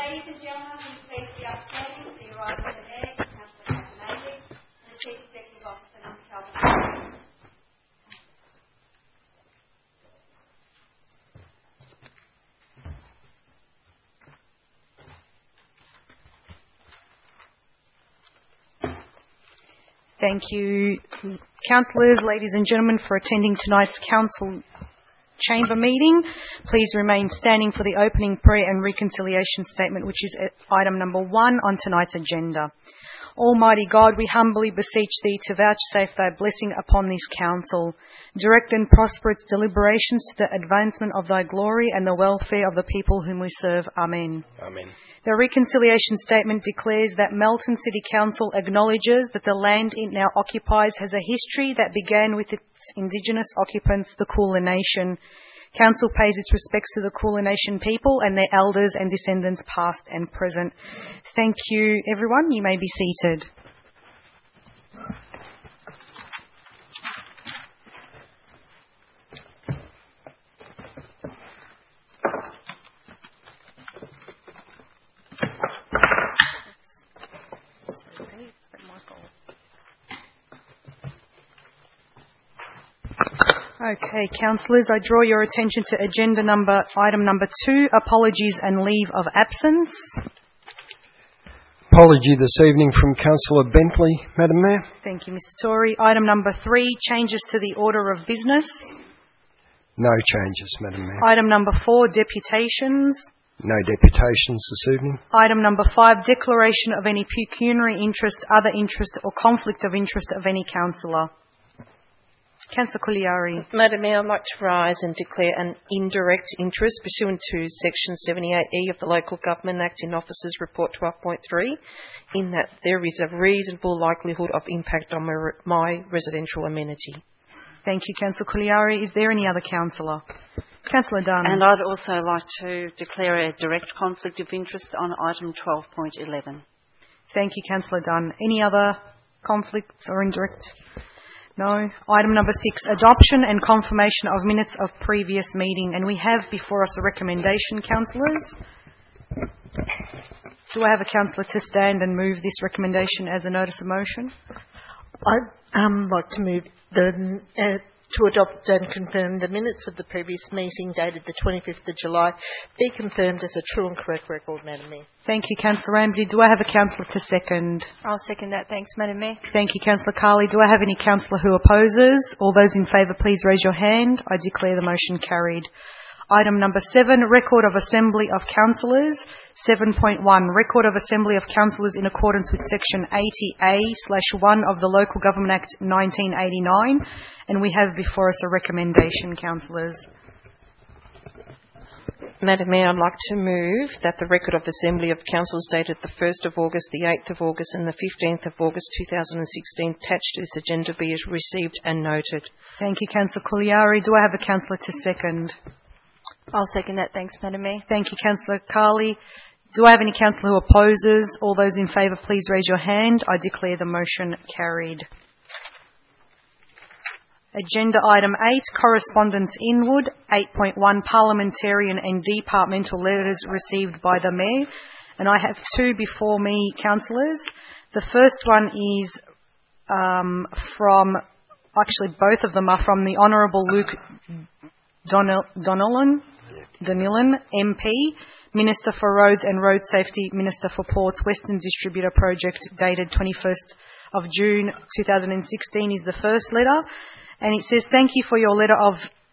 Ladies and gentlemen, will you please be upstanding for the arrival of the Mayor, Councillor Catanese, and the Chief Executive Officer, Mr. Calvin. Thank you, councillors, ladies and gentlemen, for attending tonight's council chamber meeting. Please remain standing for the opening prayer and reconciliation statement, which is item number 1 on tonight's agenda. Almighty God, we humbly beseech Thee to vouchsafe Thy blessing upon this council. Direct and prosper its deliberations to the advancement of Thy glory and the welfare of the people whom we serve. Amen. Amen. The reconciliation statement declares that Melton City Council acknowledges that the land it now occupies has a history that began with its Indigenous occupants, the Kulin Nation. Council pays its respects to the Kulin Nation people and their elders and descendants past and present. Thank you, everyone. You may be seated. Okay, councillors, I draw your attention to item number 2, apologies and leave of absence. Apology this evening from Councillor Bentley, Madam Mayor. Thank you, Mr. Tory. Item number 3, changes to the order of business. No changes, Madam Mayor. Item number 4, deputations. No deputations this evening. Item number 5, declaration of any pecuniary interest, other interest or conflict of interest of any councillor. Councillor Couliari. Madam Mayor, I'd like to rise and declare an indirect interest pursuant to Section 78E of the Local Government Act in Officers Report 12.3, in that there is a reasonable likelihood of impact on my residential amenity. Thank you, Councillor Couliari. Is there any other councillor? Councillor Dunn. And I'd also like to declare a direct conflict of interest on item 12.11. Thank you, Councillor Dunn. Any other conflicts or indirect? No. Item number 6, adoption and confirmation of minutes of previous meeting. And we have before us a recommendation, councillors. Do I have a councillor to stand and move this recommendation as a notice of motion? I'd like to move to adopt and confirm the minutes of the previous meeting dated the 25th of July be confirmed as a true and correct record, Madam Mayor. Thank you, Councillor Ramsey. Do I have a councillor to second? I'll second that. Thanks, Madam Mayor. Thank you, Councillor Carley. Do I have any councillor who opposes? All those in favour, please raise your hand. I declare the motion carried. Item number 7, record of Assembly of Councillors. 7.1, record of Assembly of Councillors in accordance with Section 80A/1 of the Local Government Act 1989. And we have before us a recommendation, councillors. Madam Mayor, I'd like to move that the record of the Assembly of Councillors dated the 1st of August, the 8th of August and the 15th of August 2016 attached to this agenda be received and noted. Thank you, Councillor Couliari. Do I have a councillor to second? I'll second that. Thanks, Madam Mayor. Thank you, Councillor Carley. Do I have any councillor who opposes? All those in favour, please raise your hand. I declare the motion carried. Agenda item 8, correspondence inward. 8.1, parliamentarian and departmental letters received by the Mayor. And I have 2 before me, councillors. The first one is both of them are from the Honourable Luke Donnellan, MP, Minister for Roads and Road Safety, Minister for Ports, Western Distributor Project, dated 21st of June 2016 is the first letter. And it says, thank you for your letter of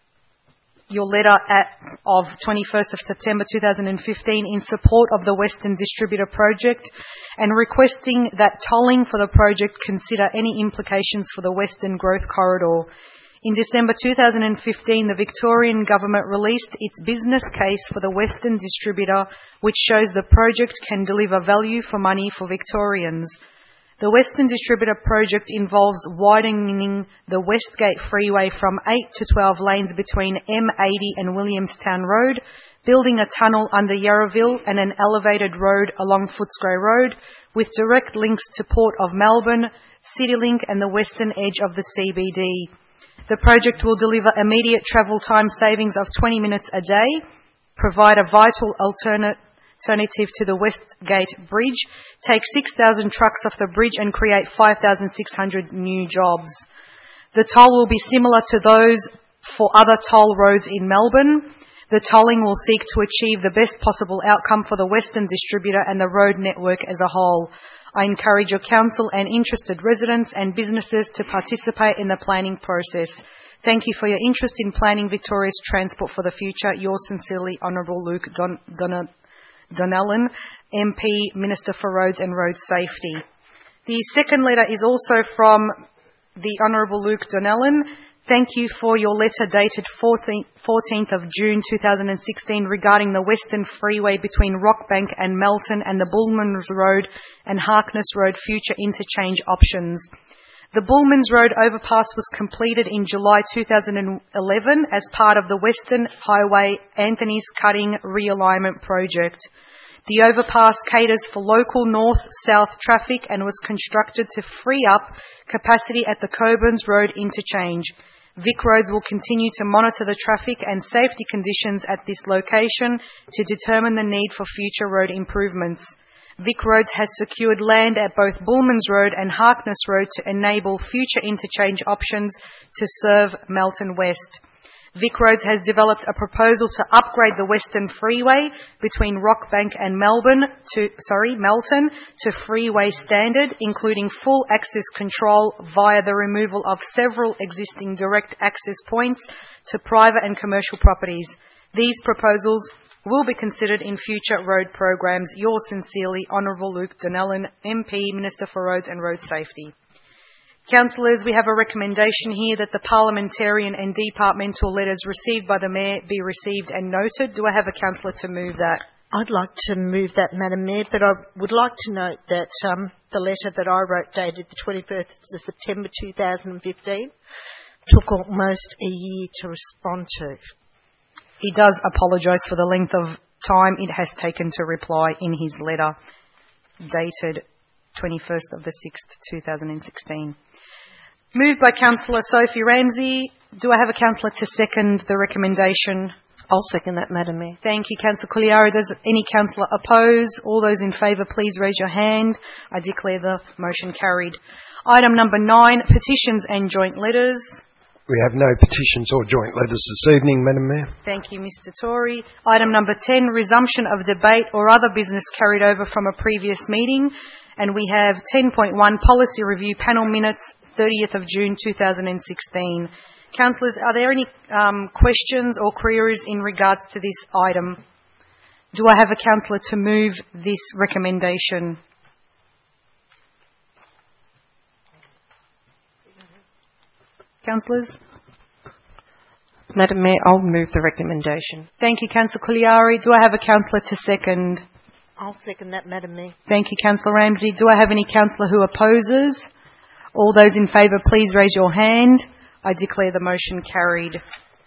21st of September 2015 in support of the Western Distributor Project and requesting that tolling for the project consider any implications for the Western Growth Corridor. In December 2015, the Victorian Government released its business case for the Western Distributor, which shows the project can deliver value for money for Victorians. The Western Distributor project involves widening the Westgate Freeway from 8 to 12 lanes between M80 and Williamstown Road, building a tunnel under Yarraville and an elevated road along Footscray Road, with direct links to Port of Melbourne, CityLink and the western edge of the CBD. The project will deliver immediate travel time savings of 20 minutes a day, provide a vital alternate alternative to the Westgate Bridge, take 6,000 trucks off the bridge and create 5,600 new jobs. The toll will be similar to those for other toll roads in Melbourne. The tolling will seek to achieve the best possible outcome for the Western Distributor and the road network as a whole. I encourage your council and interested residents and businesses to participate in the planning process. Thank you for your interest in planning Victoria's transport for the future. Yours sincerely, Honourable Luke Donnellan, MP, Minister for Roads and Road Safety. The second letter is also from the Honourable Luke Donnellan. Thank you for your letter dated 14th of June 2016 regarding the Western Freeway between Rockbank and Melton and the Bullmans Road and Harkness Road future interchange options. The Bullmans Road overpass was completed in July 2011 as part of the Western Highway Anthony's Cutting realignment project. The overpass caters for local north-south traffic and was constructed to free up capacity at the Coburn's Road interchange. VicRoads will continue to monitor the traffic and safety conditions at this location to determine the need for future road improvements. VicRoads has secured land at both Bullmans Road and Harkness Road to enable future interchange options to serve Melton West. VicRoads has developed a proposal to upgrade the Western Freeway between Rockbank and Melton to freeway standard, including full access control via the removal of several existing direct access points to private and commercial properties. These proposals will be considered in future road programs. Yours sincerely, Honourable Luke Donnellan, MP, Minister for Roads and Road Safety. Councillors, we have a recommendation here that the parliamentarian and departmental letters received by the Mayor be received and noted. Do I have a councillor to move that? I'd like to move that, Madam Mayor, but I would like to note that the letter that I wrote dated the 21st of September 2015 took almost a year to respond to. He does apologise for the length of time it has taken to reply in his letter dated 21st of the 6th, 2016. Moved by Councillor Sophie Ramsey. Do I have a councillor to second the recommendation? I'll second that, Madam Mayor. Thank you, Councillor Couliari. Does any councillor oppose? All those in favour, please raise your hand. I declare the motion carried. Item number 9, petitions and joint letters. We have no petitions or joint letters this evening, Madam Mayor. Thank you, Mr. Tory. Item number 10, resumption of debate or other business carried over from a previous meeting. And we have 10.1, policy review panel minutes, 30th of June 2016. Councillors, are there any questions or queries in regards to this item? Do I have a councillor to move this recommendation? Councillors? Madam Mayor, I'll move the recommendation. Thank you, Councillor Couliari. Do I have a councillor to second? I'll second that, Madam Mayor. Thank you, Councillor Ramsey. Do I have any councillor who opposes? All those in favour, please raise your hand. I declare the motion carried.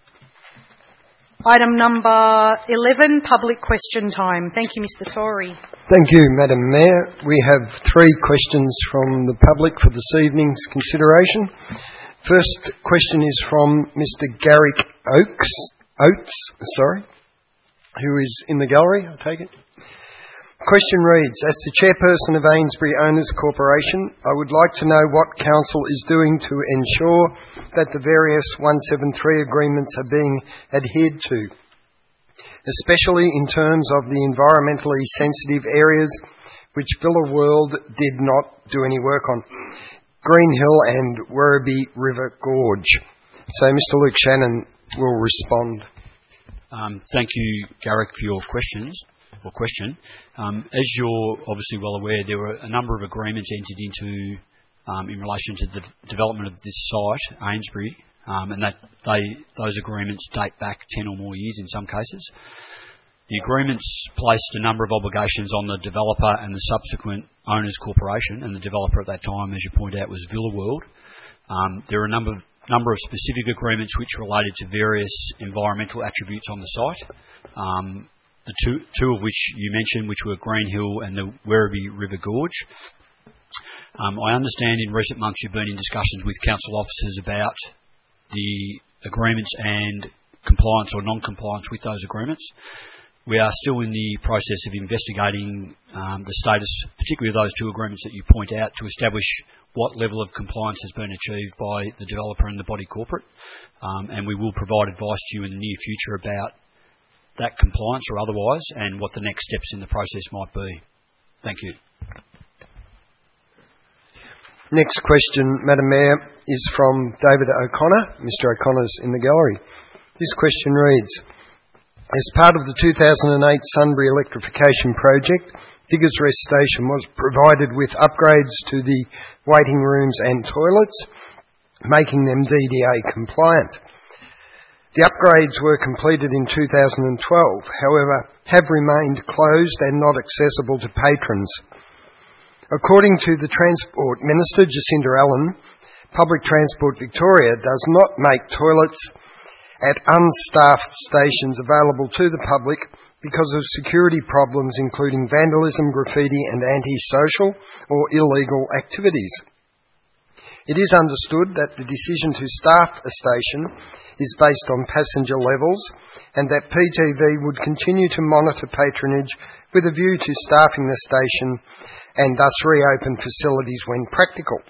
Item number 11, public question time. Thank you, Mr. Tory. Thank you, Madam Mayor. We have 3 questions from the public for this evening's consideration. First question is from Mr. Garrick Oates, who is in the gallery, I take it. Question reads, as the chairperson of Ainsbury Owners Corporation, I would like to know what Council is doing to ensure that the various 173 agreements are being adhered to, especially in terms of the environmentally sensitive areas which Villa World did not do any work on, Greenhill and Werribee River Gorge. So Mr. Luke Shannon will respond. Thank you, Garrick, for your question. As you're obviously well aware, there were a number of agreements entered into in relation to the development of this site, Ainsbury, and those agreements date back 10 or more years in some cases. The agreements placed a number of obligations on the developer and the subsequent owners corporation, and the developer at that time, as you point out, was Villa World. There are a number of specific agreements which related to various environmental attributes on the site. The two of which you mentioned, which were Greenhill and the Werribee River Gorge. I understand in recent months you've been in discussions with council officers about the agreements and compliance or non-compliance with those agreements. We are still in the process of investigating the status, particularly of those two agreements that you point out, to establish what level of compliance has been achieved by the developer and the body corporate. And we will provide advice to you in the near future about that compliance or otherwise and what the next steps in the process might be. Thank you. Next question, Madam Mayor, is from David O'Connor. Mr. O'Connor's in the gallery. This question reads, as part of the 2008 Sunbury electrification project, Diggers Rest Station was provided with upgrades to the waiting rooms and toilets, making them DDA compliant. The upgrades were completed in 2012, however, have remained closed and not accessible to patrons. According to the Transport Minister, Jacinda Allen, Public Transport Victoria does not make toilets at unstaffed stations available to the public because of security problems including vandalism, graffiti and antisocial or illegal activities. It is understood that the decision to staff a station is based on passenger levels and that PTV would continue to monitor patronage with a view to staffing the station and thus reopen facilities when practical.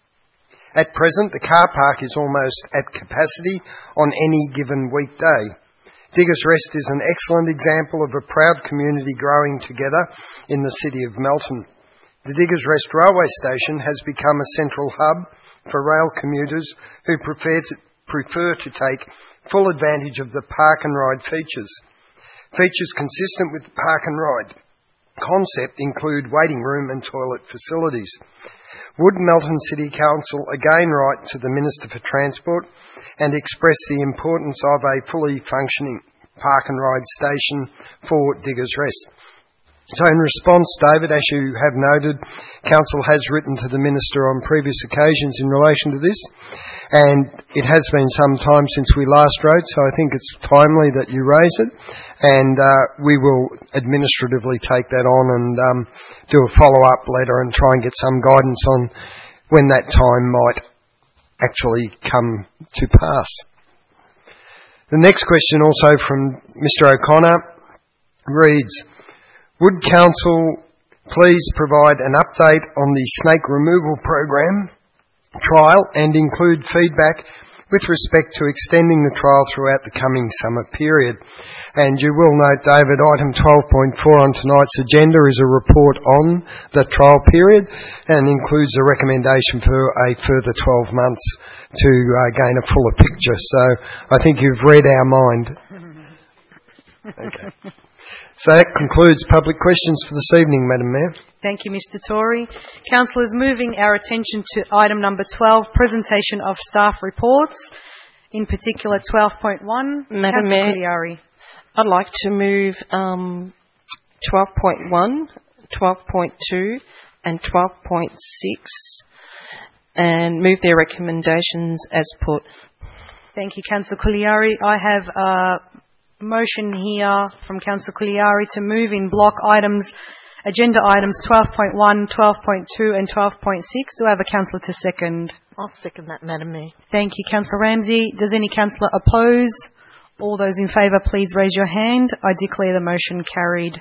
At present, the car park is almost at capacity on any given weekday. Diggers Rest is an excellent example of a proud community growing together in the city of Melton. The Diggers Rest railway station has become a central hub for rail commuters who prefer to take full advantage of the park and ride features. Features consistent with the park and ride concept include waiting room and toilet facilities. Would Melton City Council again write to the Minister for Transport and express the importance of a fully functioning park and ride station for Diggers Rest? So in response, David, as you have noted, Council has written to the Minister on previous occasions in relation to this, and it has been some time since we last wrote, so I think it's timely that you raise it, and we will administratively take that on and do a follow-up letter and try and get some guidance on when that time might actually come to pass. The next question, also from Mr. O'Connor, reads, would Council please provide an update on the snake removal program trial and include feedback with respect to extending the trial throughout the coming summer period? And you will note, David, item 12.4 on tonight's agenda is a report on the trial period and includes a recommendation for a further 12 months to gain a fuller picture. So I think you've read our mind. Okay. So that concludes public questions for this evening, Madam Mayor. Thank you, Mr. Tory. Council is moving our attention to item number 12, presentation of staff reports, in particular 12.1. Madam Mayor, I'd like to move 12.1, 12.2 and 12.6 and move their recommendations as put. Thank you, Councillor Couliari. I have a motion here from Councillor Couliari to move in block items, agenda items 12.1, 12.2 and 12.6. Do I have a councillor to second? I'll second that, Madam Mayor. Thank you, Councillor Ramsey. Does any councillor oppose? All those in favour, please raise your hand. I declare the motion carried.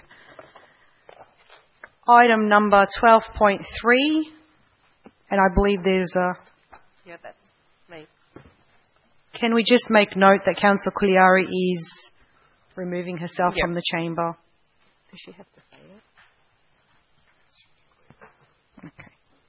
Item number 12.3, and I believe there's a... Yeah, that's me. Can we just make note that Councillor Couliari is removing herself from the chamber? Does she have to say it? Okay.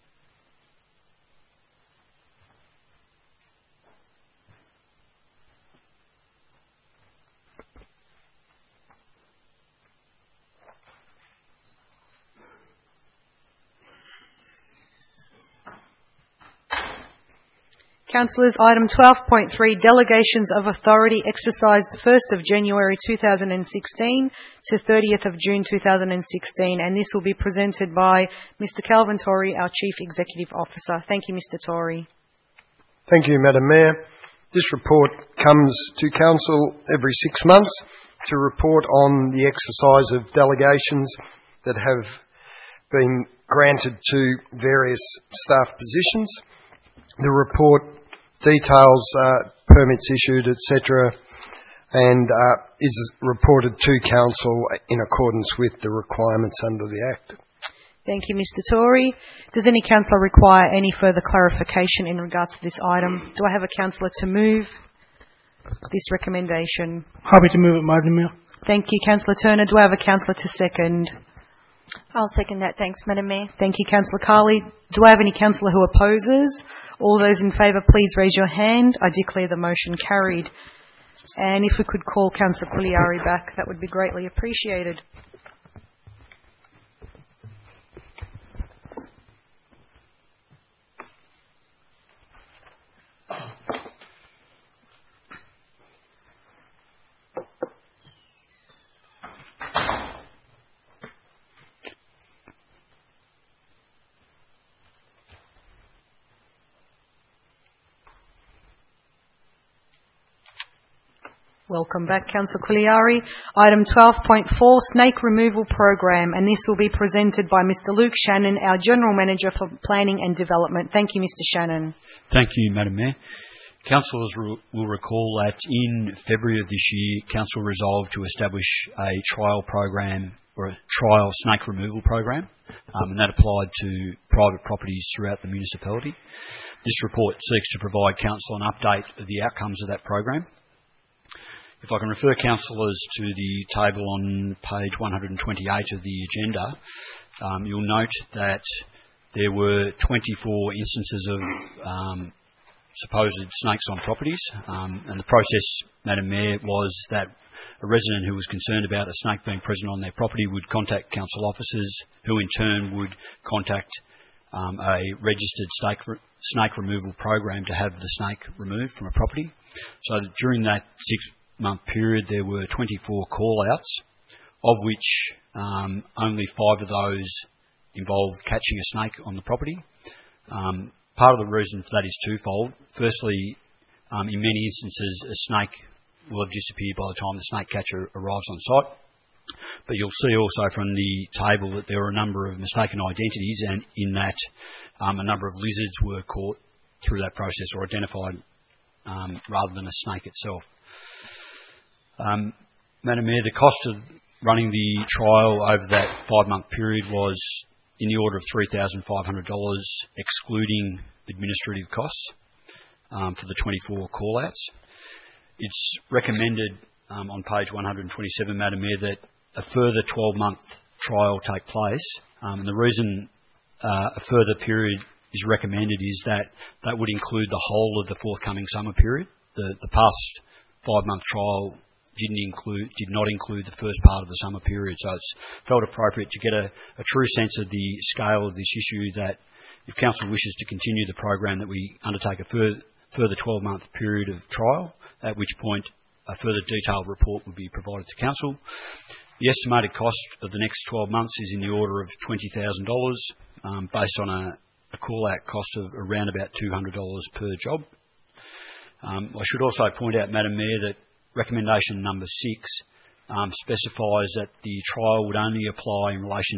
Councillors, item 12.3, delegations of authority exercised 1st of January 2016 to 30th of June 2016, and this will be presented by Mr. Calvin Tory, our Chief Executive Officer. Thank you, Mr. Tory. Thank you, Madam Mayor. This report comes to Council every 6 months to report on the exercise of delegations that have been granted to various staff positions. The report details permits issued, etc., and is reported to Council in accordance with the requirements under the Act. Thank you, Mr. Tory. Does any councillor require any further clarification in regards to this item? Do I have a councillor to move this recommendation? Happy to move it, Madam Mayor. Thank you, Councillor Turner. Do I have a councillor to second? I'll second that. Thanks, Madam Mayor. Thank you, Councillor Carley. Do I have any councillor who opposes? All those in favour, please raise your hand. I declare the motion carried. And if we could call Councillor Quiliari back, that would be greatly appreciated. Welcome back, Councillor Quiliari. Item 12.4, Snake Removal Program, and this will be presented by Mr. Luke Shannon, our General Manager for Planning and Development. Thank you, Mr. Shannon. Thank you, Madam Mayor. Councillors will recall that in February of this year, Council resolved to establish a trial program, or a trial snake removal program, and that applied to private properties throughout the municipality. This report seeks to provide Council an update of the outcomes of that program. If I can refer councillors to the table on page 128 of the agenda, you'll note that there were 24 instances of supposed snakes on properties, and the process, Madam Mayor, was that a resident who was concerned about a snake being present on their property would contact council officers, who in turn would contact a registered snake removal program to have the snake removed from a property. So during that 6-month period, there were 24 call-outs, of which only 5 of those involved catching a snake on the property. Part of the reason for that is twofold. Firstly, in many instances, a snake will have disappeared by the time the snake catcher arrives on site. But you'll see also from the table that there were a number of mistaken identities, and in that a number of lizards were caught through that process or identified rather than a snake itself. Madam Mayor, the cost of running the trial over that 5-month period was in the order of $3,500, excluding administrative costs for the 24 call-outs. It's recommended on page 127, Madam Mayor, that a further 12-month trial take place. And the reason a further period is recommended is that that would include the whole of the forthcoming summer period. The past 5-month trial did not include the first part of the summer period, so it's felt appropriate to get a true sense of the scale of this issue, that if Council wishes to continue the program, that we undertake a further 12-month period of trial, at which point a further detailed report would be provided to Council. The estimated cost of the next 12 months is in the order of $20,000, based on a call-out cost of around about $200 per job. I should also point out, Madam Mayor, that recommendation number 6 specifies that the trial would only apply in relation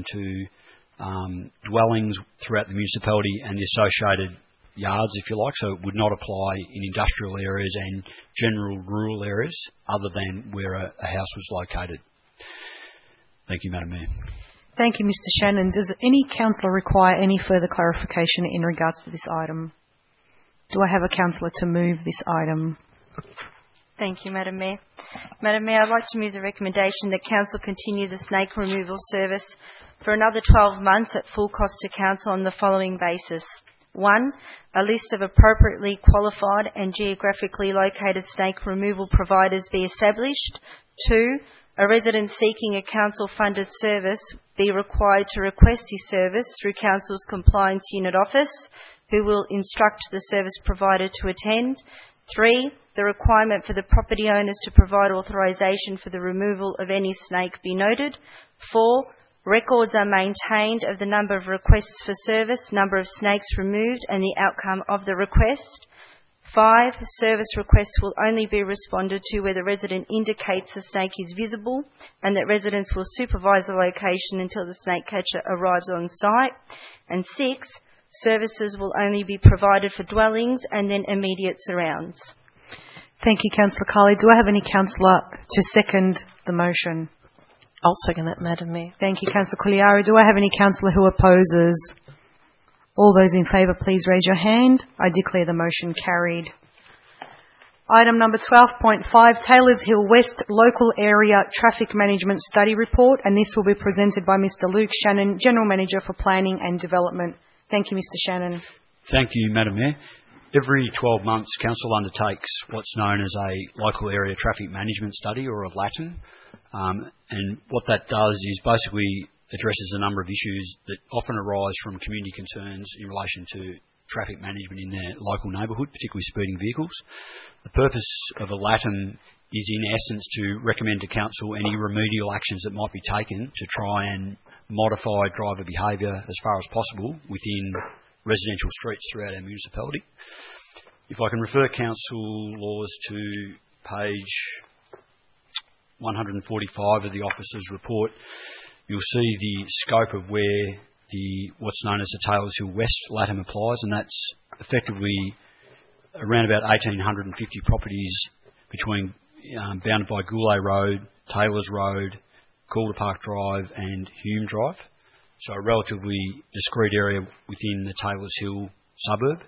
to dwellings throughout the municipality and the associated yards, if you like, so it would not apply in industrial areas and general rural areas other than where a house was located. Thank you, Madam Mayor. Thank you, Mr. Shannon. Does any councillor require any further clarification in regards to this item? Do I have a councillor to move this item? Thank you, Madam Mayor. Madam Mayor, I'd like to move the recommendation that Council continue the snake removal service for another 12 months at full cost to Council on the following basis. 1, a list of appropriately qualified and geographically located snake removal providers be established. 2, a resident seeking a Council-funded service be required to request his service through Council's Compliance Unit Office, who will instruct the service provider to attend. 3, the requirement for the property owners to provide authorisation for the removal of any snake be noted. 4, records are maintained of the number of requests for service, number of snakes removed and the outcome of the request. 5, service requests will only be responded to where the resident indicates the snake is visible, and that residents will supervise the location until the snake catcher arrives on site. And 6, services will only be provided for dwellings and then immediate surrounds. Thank you, Councillor Carley. Do I have any councillor to second the motion? I'll second that, Madam Mayor. Thank you, Councillor Couliari. Do I have any councillor who opposes? All those in favour, please raise your hand. I declare the motion carried. Item number 12.5, Taylors Hill West Local Area Traffic Management Study Report, and this will be presented by Mr. Luke Shannon, General Manager for Planning and Development. Thank you, Mr. Shannon. Thank you, Madam Mayor. Every 12 months, Council undertakes what's known as a Local Area Traffic Management Study, or a LATM. And what that does is basically addresses a number of issues that often arise from community concerns in relation to traffic management in their local neighbourhood, particularly speeding vehicles. The purpose of a LATM is in essence to recommend to Council any remedial actions that might be taken to try and modify driver behaviour as far as possible within residential streets throughout our municipality. If I can refer Council Laws to page 145 of the Officer's report, you'll see the scope of where what's known as the Taylors Hill West LATM applies, and that's effectively around about 1,850 properties between bounded by Goulet Road, Taylors Road, Calder Park Drive and Hume Drive. So a relatively discrete area within the Taylors Hill suburb.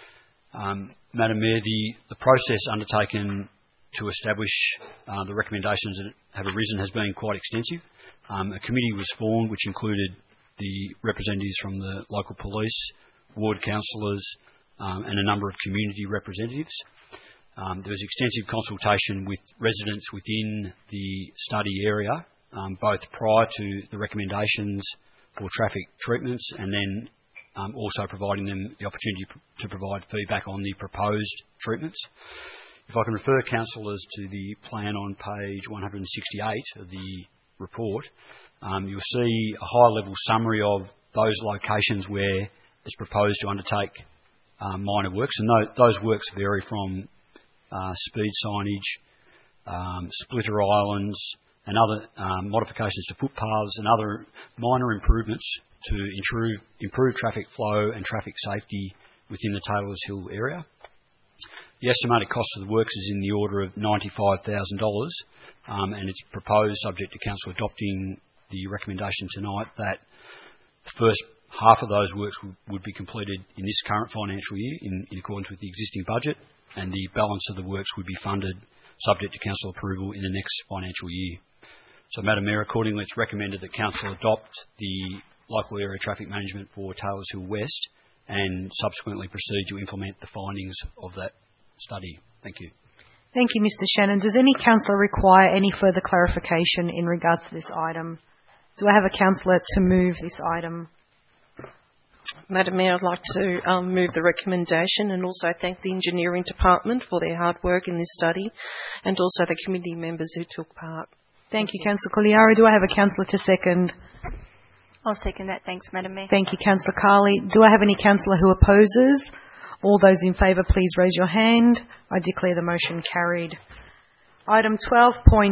Madam Mayor, the process undertaken to establish the recommendations that have arisen has been quite extensive. A committee was formed which included the representatives from the local police, ward councillors and a number of community representatives. There was extensive consultation with residents within the study area, both prior to the recommendations for traffic treatments and then also providing them the opportunity to provide feedback on the proposed treatments. If I can refer councillors to the plan on page 168 of the report, you'll see a high-level summary of those locations where it's proposed to undertake minor works, and those works vary from speed signage, splitter islands, and other modifications to footpaths and other minor improvements to improve traffic flow and traffic safety within the Taylors Hill area. The estimated cost of the works is in the order of $95,000, and it's proposed, subject to Council adopting the recommendation tonight, that the first half of those works would be completed in this current financial year in accordance with the existing budget, and the balance of the works would be funded, subject to Council approval, in the next financial year. So, Madam Mayor, accordingly, it's recommended that Council adopt the local area traffic management for Taylors Hill West and subsequently proceed to implement the findings of that study. Thank you. Thank you, Mr. Shannon. Does any councillor require any further clarification in regards to this item? Do I have a councillor to move this item? Madam Mayor, I'd like to move the recommendation and also thank the engineering department for their hard work in this study and also the committee members who took part. Thank you, Councillor Couliari. Do I have a councillor to second? I'll second that. Thanks, Madam Mayor. Thank you, Councillor Carley. Do I have any councillor who opposes? All those in favour, please raise your hand. I declare the motion carried. Item 12.7,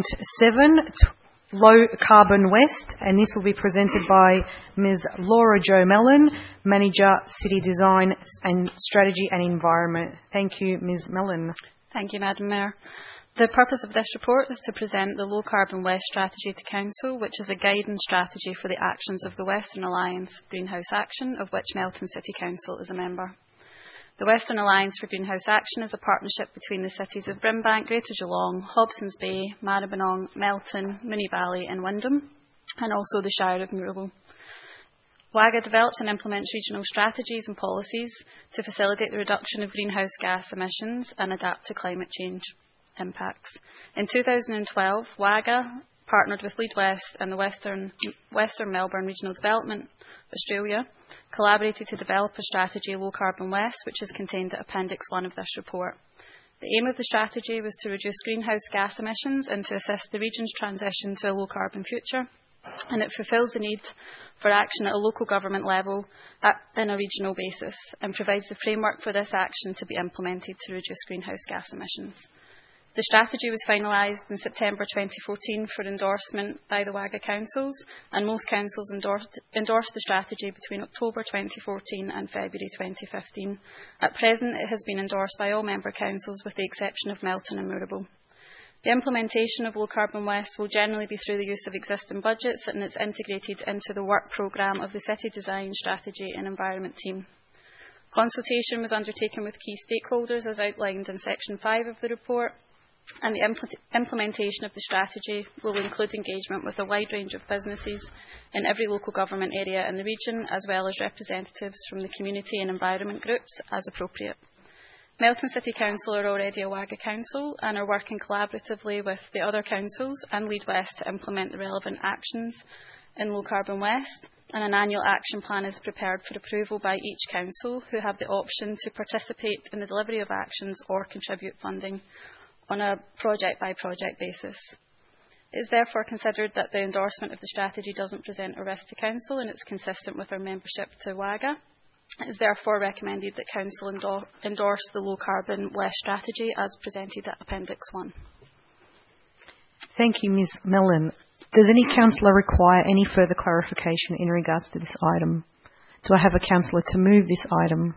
Low Carbon West, and this will be presented by Ms. Laura Jo Mellon, Manager, City Design and Strategy and Environment. Thank you, Ms. Mellon. Thank you, Madam Mayor. The purpose of this report is to present the Low Carbon West strategy to Council, which is a guidance strategy for the actions of the Western Alliance Greenhouse Action, of which Melton City Council is a member. The Western Alliance for Greenhouse Action is a partnership between the cities of Brimbank, Greater Geelong, Hobsons Bay, Maribyrnong, Melton, Moonee Valley and Wyndham, and also the Shire of Murrible. WAGA develops and implements regional strategies and policies to facilitate the reduction of greenhouse gas emissions and adapt to climate change impacts. In 2012, WAGA partnered with Lead West and the Western Melbourne Regional Development Australia, collaborated to develop a strategy, Low Carbon West, which is contained at Appendix 1 of this report. The aim of the strategy was to reduce greenhouse gas emissions and to assist the region's transition to a low-carbon future, and it fulfills the need for action at a local government level in a regional basis and provides the framework for this action to be implemented to reduce greenhouse gas emissions. The strategy was finalised in September 2014 for endorsement by the WAGA councils, and most councils endorsed the strategy between October 2014 and February 2015. At present, it has been endorsed by all member councils with the exception of Melton and Moorabool. The implementation of Low Carbon West will generally be through the use of existing budgets, and it's integrated into the work programme of the City Design, Strategy and Environment team. Consultation was undertaken with key stakeholders as outlined in Section 5 of the report, and the implementation of the strategy will include engagement with a wide range of businesses in every local government area in the region, as well as representatives from the community and environment groups as appropriate. Melton City Council are already a WAGA council and are working collaboratively with the other councils and Lead West to implement the relevant actions in Low Carbon West, and an annual action plan is prepared for approval by each council, who have the option to participate in the delivery of actions or contribute funding on a project-by-project basis. It is therefore considered that the endorsement of the strategy doesn't present a risk to Council and it's consistent with our membership to WAGA. It is therefore recommended that Council endorse the Low Carbon West strategy as presented at Appendix 1. Thank you, Ms Mellon. Does any councillor require any further clarification in regards to this item? Do I have a councillor to move this item?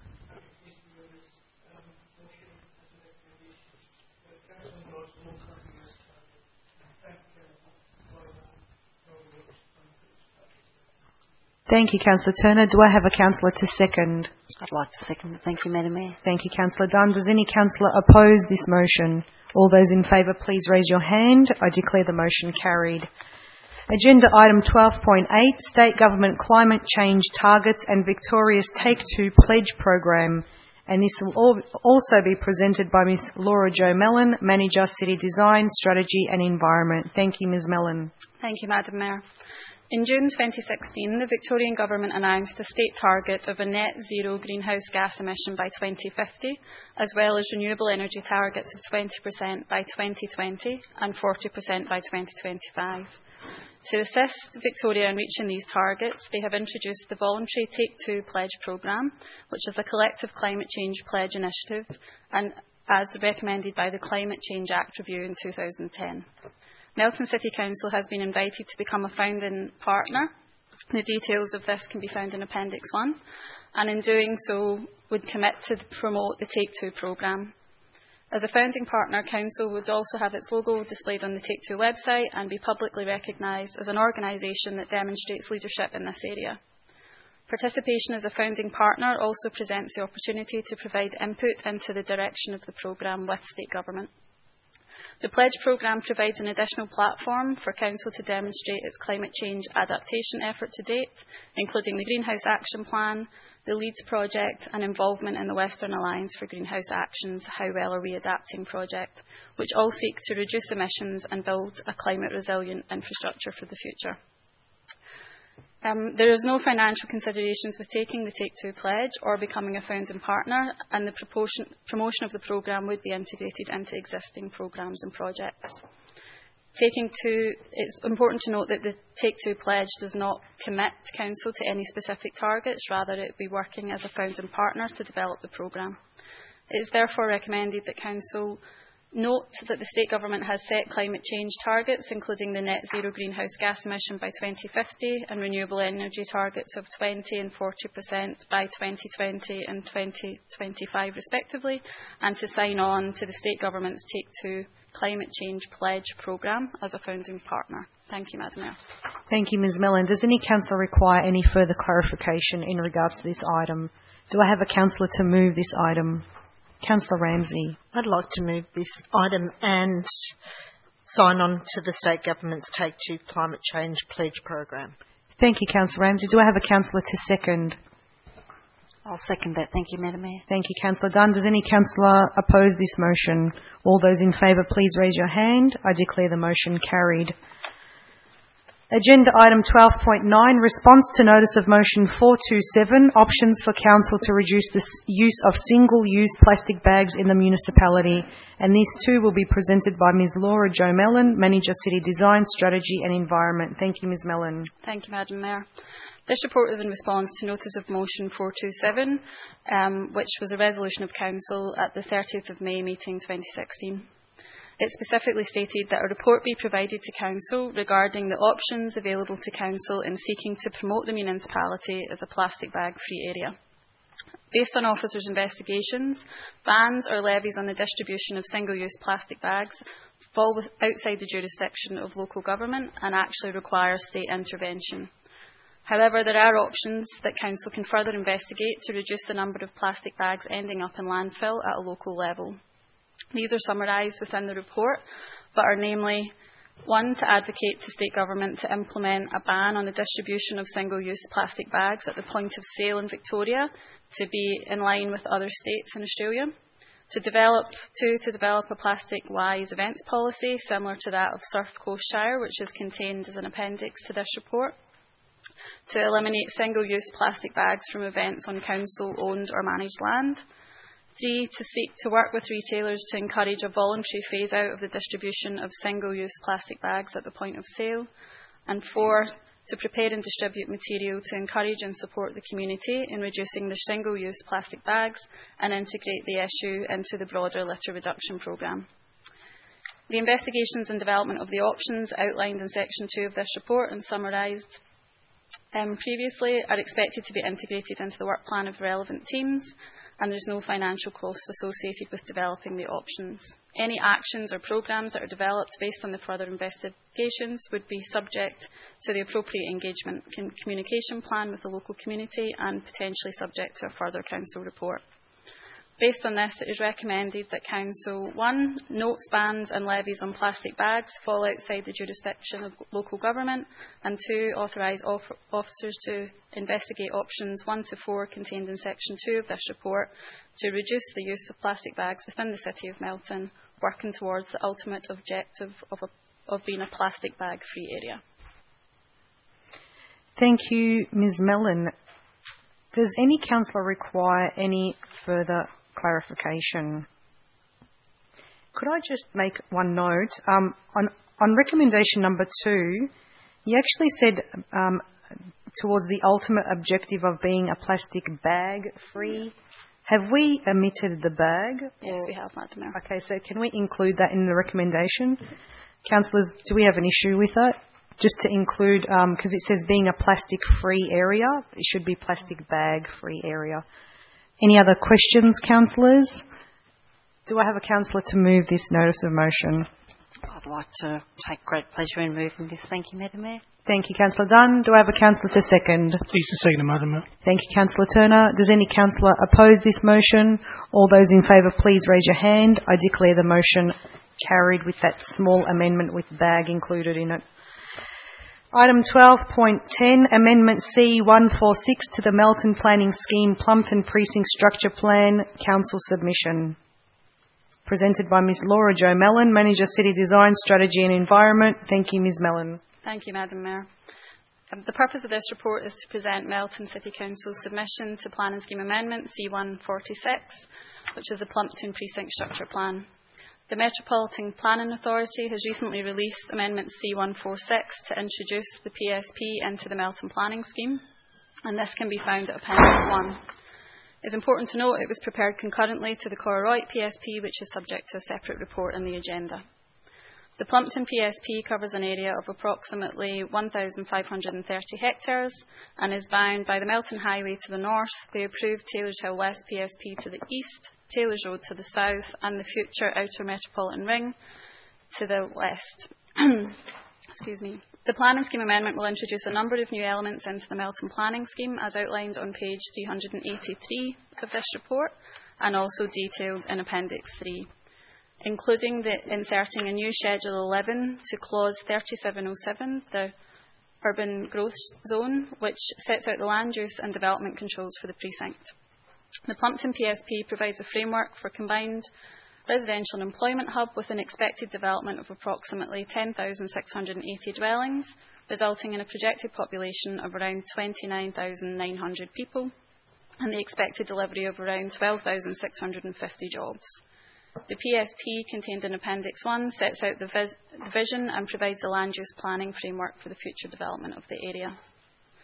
Thank you, Councillor Turner. Do I have a councillor to second? I'd like to second it. Thank you, Madam Mayor. Thank you, Councillor Dunn. Does any councillor oppose this motion? All those in favour, please raise your hand. I declare the motion carried. Agenda item 12.8, State Government Climate Change Targets and Victoria's Take-Two Pledge Program. And this will also be presented by Ms Laura Jo Mellon, Manager, City Design, Strategy and Environment. Thank you, Ms Mellon. Thank you, Madam Mayor. In June 2016, the Victorian Government announced a state target of a net zero greenhouse gas emission by 2050, as well as renewable energy targets of 20% by 2020 and 40% by 2025. To assist Victoria in reaching these targets, they have introduced the voluntary Take-Two Pledge Programme, which is a collective climate change pledge initiative, and as recommended by the Climate Change Act Review in 2010. Melton City Council has been invited to become a founding partner. The details of this can be found in Appendix 1, and in doing so would commit to promote the Take-Two programme. As a founding partner, Council would also have its logo displayed on the Take-Two website and be publicly recognised as an organisation that demonstrates leadership in this area. Participation as a founding partner also presents the opportunity to provide input into the direction of the programme with state government. The Pledge Programme provides an additional platform for Council to demonstrate its climate change adaptation effort to date, including the Greenhouse Action Plan, the LEADS project and involvement in the Western Alliance for Greenhouse Action's How Well Are We Adapting project, which all seek to reduce emissions and build a climate resilient infrastructure for the future. There is no financial considerations with taking the Take-Two pledge or becoming a founding partner, and the promotion of the programme would be integrated into existing programmes and projects. It's important to note that the Take-Two pledge does not commit Council to any specific targets, rather it would be working as a founding partner to develop the programme. It is therefore recommended that Council note that the State Government has set climate change targets, including the net zero greenhouse gas emission by 2050 and renewable energy targets of 20% and 40% by 2020 and 2025 respectively, and to sign on to the State Government's Take-Two Climate Change Pledge Programme as a founding partner. Thank you, Madam Mayor. Thank you, Ms Mellon. Does any councillor require any further clarification in regards to this item? Do I have a councillor to move this item? Councillor Ramsey. I'd like to move this item and sign on to the State Government's Take-Two Climate Change Pledge Program. Thank you, Councillor Ramsey. Do I have a councillor to second? I'll second that. Thank you, Madam Mayor. Thank you, Councillor Dunn. Does any councillor oppose this motion? All those in favour, please raise your hand. I declare the motion carried. Agenda item 12.9, response to notice of motion 427, options for council to reduce the use of single-use plastic bags in the municipality. And these too will be presented by Ms Laura Jo Mellon, Manager, City Design, Strategy and Environment. Thank you, Ms Mellon. Thank you, Madam Mayor. This report is in response to notice of motion 427, which was a resolution of Council at the 30th of May meeting 2016. It specifically stated that a report be provided to Council regarding the options available to Council in seeking to promote the municipality as a plastic bag-free area. Based on officers' investigations, bans or levies on the distribution of single-use plastic bags fall outside the jurisdiction of local government and actually require state intervention. However, there are options that Council can further investigate to reduce the number of plastic bags ending up in landfill at a local level. These are summarised within the report, but are namely: 1, to advocate to state government to implement a ban on the distribution of single-use plastic bags at the point of sale in Victoria to be in line with other states in Australia. 2, to develop a plastic-wise events policy similar to that of Surf Coast Shire, which is contained as an appendix to this report. To eliminate single-use plastic bags from events on council-owned or managed land. 3, to seek to work with retailers to encourage a voluntary phase-out of the distribution of single-use plastic bags at the point of sale. And 4, to prepare and distribute material to encourage and support the community in reducing their single-use plastic bags and integrate the issue into the broader litter reduction programme. The investigations and development of the options outlined in Section 2 of this report and summarised previously are expected to be integrated into the work plan of relevant teams, and there is no financial cost associated with developing the options. Any actions or programmes that are developed based on the further investigations would be subject to the appropriate engagement and communication plan with the local community and potentially subject to a further Council report. Based on this, it is recommended that Council 1, notes bans and levies on plastic bags fall outside the jurisdiction of local government, and 2, authorise officers to investigate options 1 to 4 contained in Section 2 of this report to reduce the use of plastic bags within the City of Melton, working towards the ultimate objective of being a plastic bag-free area. Thank you, Ms Mellon. Does any councillor require any further clarification? Could I just make one note? On recommendation number 2, you actually said towards the ultimate objective of being a plastic bag-free. Have we omitted the bag? Yes, we have, Madam Mayor. Okay, so can we include that in the recommendation? Councillors, do we have an issue with that? Just to include, because it says being a plastic-free area, it should be plastic bag-free area. Any other questions, councillors? Do I have a councillor to move this notice of motion? I'd like to take great pleasure in moving this. Thank you, Madam Mayor. Thank you, Councillor Dunn. Do I have a councillor to second? Please to second, Madam Mayor. Thank you, Councillor Turner. Does any councillor oppose this motion? All those in favour, please raise your hand. I declare the motion carried with that small amendment with bag included in it. Item 12.10, Amendment C146 to the Melton Planning Scheme Plumpton Precinct Structure Plan, Council submission. Presented by Ms Laura Jo Mellon, Manager City Design, Strategy and Environment. Thank you, Ms Mellon. Thank you, Madam Mayor. The purpose of this report is to present Melton City Council's submission to Planning Scheme Amendment C146, which is the Plumpton Precinct Structure Plan. The Metropolitan Planning Authority has recently released Amendment C146 to introduce the PSP into the Melton Planning Scheme, and this can be found at Appendix 1. It's important to note it was prepared concurrently to the Cororoit PSP, which is subject to a separate report in the agenda. The Plumpton PSP covers an area of approximately 1,530 hectares and is bound by the Melton Highway to the north, the approved Taylors Hill West PSP to the east, Taylors Road to the south, and the future Outer Metropolitan Ring to the west. Excuse me. The Planning Scheme Amendment will introduce a number of new elements into the Melton Planning Scheme, as outlined on page 383 of this report, and also detailed in Appendix 3. Including inserting a new Schedule 11 to Clause 3707, the Urban Growth Zone, which sets out the land use and development controls for the precinct. The Plumpton PSP provides a framework for combined residential and employment hub with an expected development of approximately 10,680 dwellings, resulting in a projected population of around 29,900 people and the expected delivery of around 12,650 jobs. The PSP contained in Appendix 1 sets out the vision and provides a land use planning framework for the future development of the area.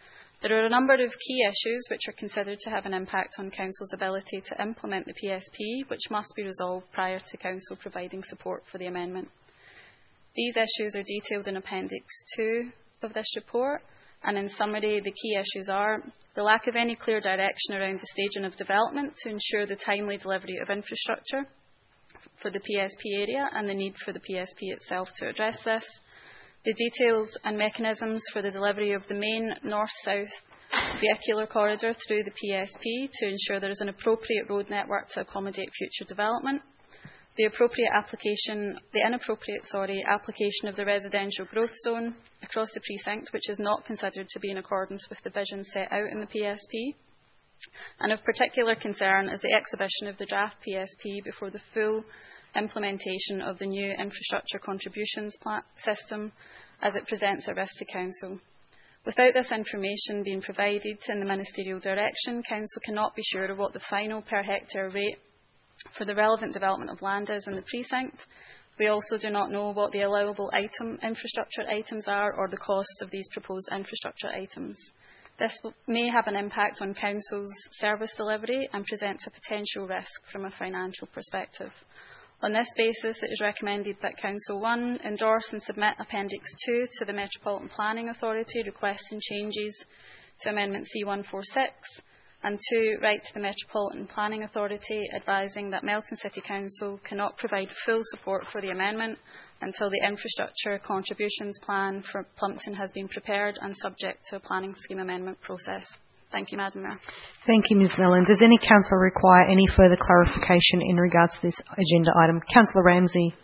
There are a number of key issues which are considered to have an impact on Council's ability to implement the PSP, which must be resolved prior to Council providing support for the amendment. These issues are detailed in Appendix 2 of this report, and in summary, the key issues are the lack of any clear direction around the staging of development to ensure the timely delivery of infrastructure for the PSP area and the need for the PSP itself to address this, the details and mechanisms for the delivery of the main north-south vehicular corridor through the PSP to ensure there is an appropriate road network to accommodate future development, the inappropriate application of the residential growth zone across the precinct, which is not considered to be in accordance with the vision set out in the PSP. And of particular concern is the exhibition of the draft PSP before the full implementation of the new infrastructure contributions system as it presents a risk to Council. Without this information being provided in the ministerial direction, Council cannot be sure of what the final per hectare rate for the relevant development of land is in the precinct. We also do not know what the allowable infrastructure items are or the cost of these proposed infrastructure items. This may have an impact on Council's service delivery and presents a potential risk from a financial perspective. On this basis, it is recommended that Council 1 endorse and submit Appendix 2 to the Metropolitan Planning Authority requesting changes to Amendment C146, and 2 write to the Metropolitan Planning Authority advising that Melton City Council cannot provide full support for the amendment until the infrastructure contributions plan for Plumpton has been prepared and subject to a planning scheme amendment process. Thank you, Madam Mayor. Thank you, Ms Mellon. Does any councillor require any further clarification in regards to this agenda item? Councillor Ramsey.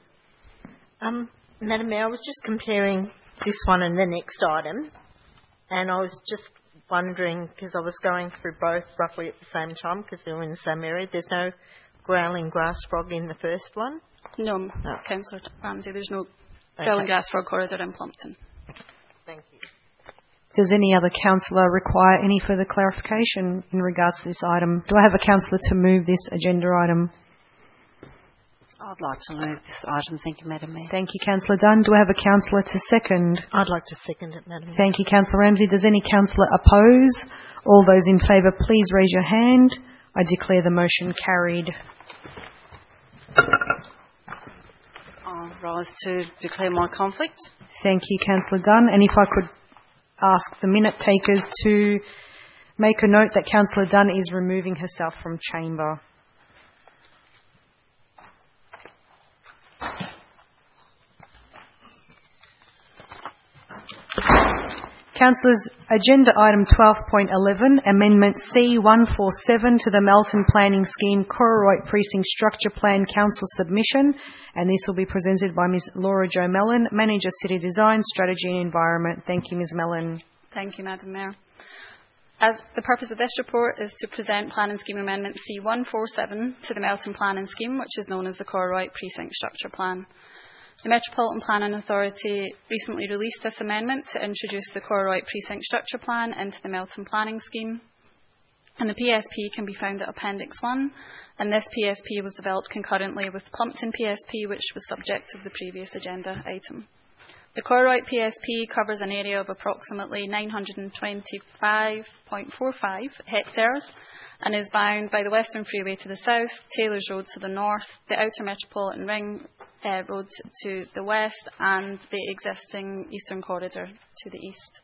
Madam Mayor, I was just comparing this one and the next item, and I was just wondering, because I was going through both roughly at the same time because they were in the same area, there's no growling grass frog in the first one? No, Councillor Ramsey, there's no growling grass frog corridor in Plumpton. Thank you. Does any other councillor require any further clarification in regards to this item? Do I have a councillor to move this agenda item? I'd like to move this item. Thank you, Madam Mayor. Thank you, Councillor Dunn. Do I have a councillor to second? I'd like to second it, Madam Mayor. Thank you, Councillor Ramsey. Does any councillor oppose? All those in favour, please raise your hand. I declare the motion carried. I'll rise to declare my conflict. Thank you, Councillor Dunn. And if I could ask the minute takers to make a note that Councillor Dunn is removing herself from chamber. Councillors, agenda item 12.11, Amendment C147 to the Melton Planning Scheme Cooroy Precinct Structure Plan Council submission, and this will be presented by Ms Laura Jo Mellon, Manager City Design, Strategy and Environment. Thank you, Ms Mellon. Thank you, Madam Mayor. As the purpose of this report is to present Plan and Scheme Amendment C147 to the Melton Planning Scheme, which is known as the Cooroy Precinct Structure Plan. The Metropolitan Planning Authority recently released this amendment to introduce the Cooroy Precinct Structure Plan into the Melton Planning Scheme. And the PSP can be found at Appendix 1, and this PSP was developed concurrently with Plumpton PSP, which was subject of the previous agenda item. The Cooroy PSP covers an area of approximately 925.45 hectares and is bound by the Western Freeway to the south, Taylors Road to the north, the Outer Metropolitan Ring Road to the west, and the existing Eastern Corridor to the east.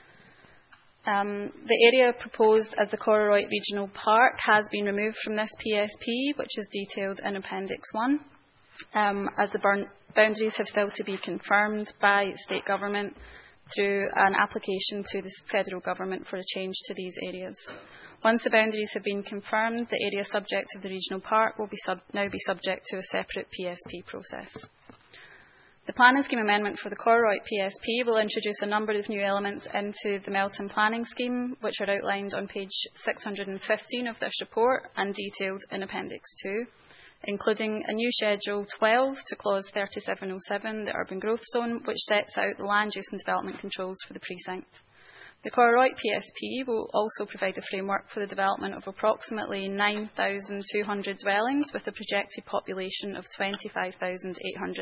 The area proposed as the Cooroy Regional Park has been removed from this PSP, which is detailed in Appendix 1, as the boundaries have still to be confirmed by state government through an application to the federal government for a change to these areas. Once the boundaries have been confirmed, the area subject of the regional park will now be subject to a separate PSP process. The Plan and Scheme Amendment for the Cooroy PSP will introduce a number of new elements into the Melton Planning Scheme, which are outlined on page 615 of this report and detailed in Appendix 2, including a new Schedule 12 to Clause 3707, the Urban Growth Zone, which sets out the land use and development controls for the precinct. The Cooroy PSP will also provide a framework for the development of approximately 9,200 dwellings with a projected population of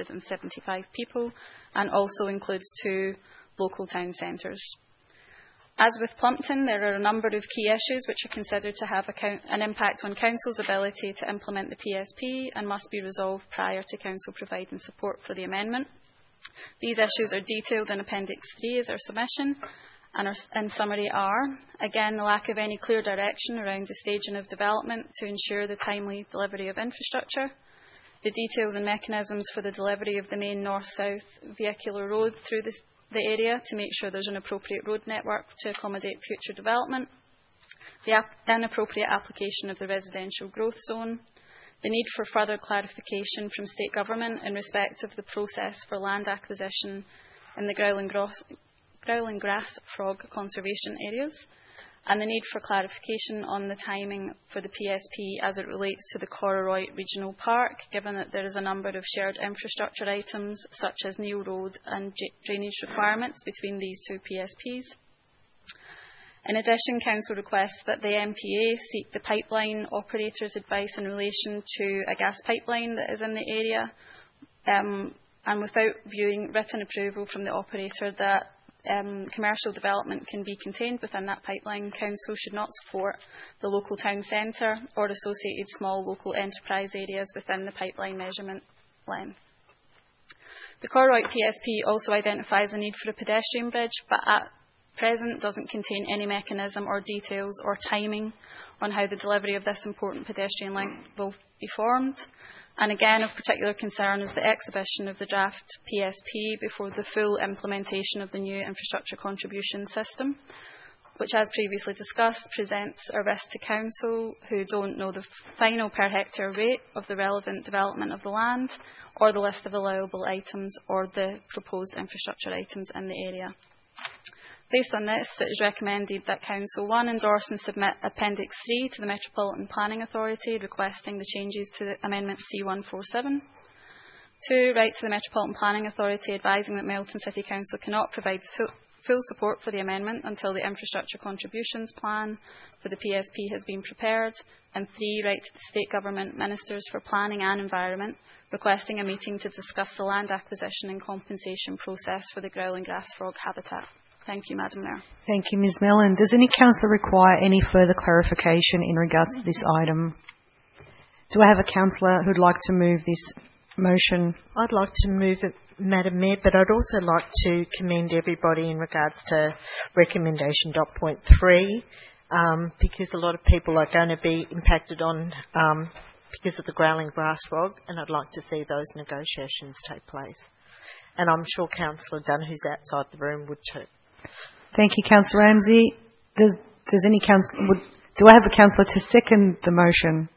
25,875 people, and also includes 2 local town centres. As with Plumpton, there are a number of key issues which are considered to have an impact on Council's ability to implement the PSP and must be resolved prior to Council providing support for the amendment. These issues are detailed in Appendix 3 as our submission and in summary are, again, the lack of any clear direction around the staging of development to ensure the timely delivery of infrastructure, the details and mechanisms for the delivery of the main north-south vehicular road through the area to make sure there's an appropriate road network to accommodate future development, the inappropriate application of the residential growth zone, the need for further clarification from state government in respect of the process for land acquisition in the Growling Grass Frog conservation areas, and the need for clarification on the timing for the PSP as it relates to the Cororoy Regional Park, given that there is a number of shared infrastructure items such as new road and drainage requirements between these two PSPs. In addition, Council requests that the MPA seek the pipeline operator's advice in relation to a gas pipeline that is in the area, and without viewing written approval from the operator that commercial development can be contained within that pipeline, Council should not support the local town centre or associated small local enterprise areas within the pipeline measurement length. The Cororoy PSP also identifies a need for a pedestrian bridge, but at present doesn't contain any mechanism or details or timing on how the delivery of this important pedestrian link will be formed. And again, of particular concern is the exhibition of the draft PSP before the full implementation of the new infrastructure contribution system, which, as previously discussed, presents a risk to Council who don't know the final per hectare rate of the relevant development of the land, or the list of allowable items, or the proposed infrastructure items in the area. Based on this, it is recommended that Council 1 endorse and submit Appendix 3 to the Metropolitan Planning Authority requesting the changes to Amendment C147. 2. Write to the Metropolitan Planning Authority advising that Melton City Council cannot provide full support for the amendment until the infrastructure contributions plan for the PSP has been prepared. And 3. Write to the State Government Ministers for Planning and Environment requesting a meeting to discuss the land acquisition and compensation process for the Growling Grass Frog habitat. Thank you, Madam Mayor. Thank you, Ms Mellon. Does any councillor require any further clarification in regards to this item? Do I have a councillor who'd like to move this motion? I'd like to move it, Madam Mayor, but I'd also like to commend everybody in regards to recommendation .3, because a lot of people are going to be impacted on because of the Growling Grass Frog, and I'd like to see those negotiations take place. And I'm sure Councillor Dunn, who's outside the room, would too. Thank you, Councillor Ramsey. Do I have a councillor to second the motion?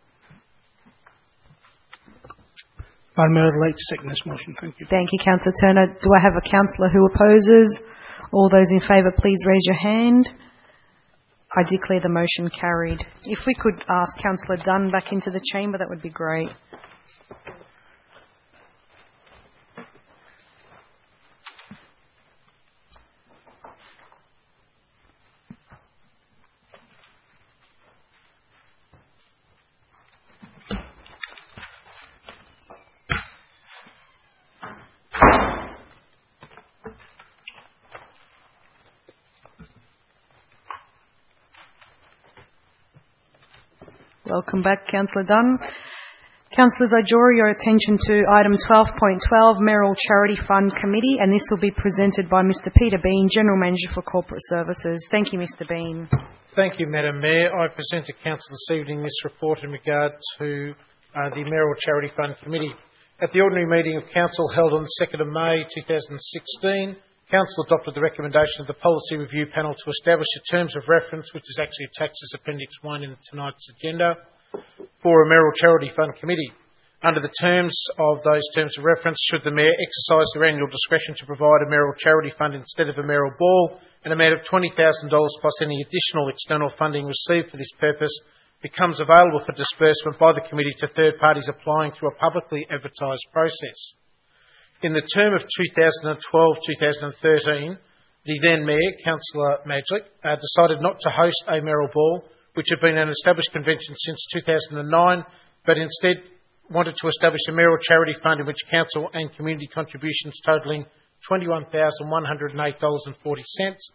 Madam Mayor, I'd like to second this motion. Thank you. Thank you, Councillor Turner. Do I have a councillor who opposes? All those in favour, please raise your hand. I declare the motion carried. If we could ask Councillor Dunn back into the chamber, that would be great. Welcome back, Councillor Dunn. Councillors, I draw your attention to item 12.12, Mayoral Charity Fund Committee, and this will be presented by Mr Peter Bean, General Manager for Corporate Services. Thank you, Mr Bean. Thank you, Madam Mayor. I present to Council this evening this report in regard to the Mayoral Charity Fund Committee. At the ordinary meeting of Council held on the 2nd of May 2016, Council adopted the recommendation of the Policy Review Panel to establish the terms of reference, which is actually attached as Appendix 1 in tonight's agenda, for a Mayoral Charity Fund Committee. Under the terms of those terms of reference, should the Mayor exercise their annual discretion to provide a Mayoral Charity Fund instead of a Mayoral Ball, an amount of $20,000 plus any additional external funding received for this purpose becomes available for disbursement by the Committee to third parties applying through a publicly advertised process. In the term of 2012-2013, the then Mayor, Councillor Majlik, decided not to host a Mayoral Ball, which had been an established convention since 2009, but instead wanted to establish a Mayoral Charity Fund in which Council and community contributions totalling $21,108.40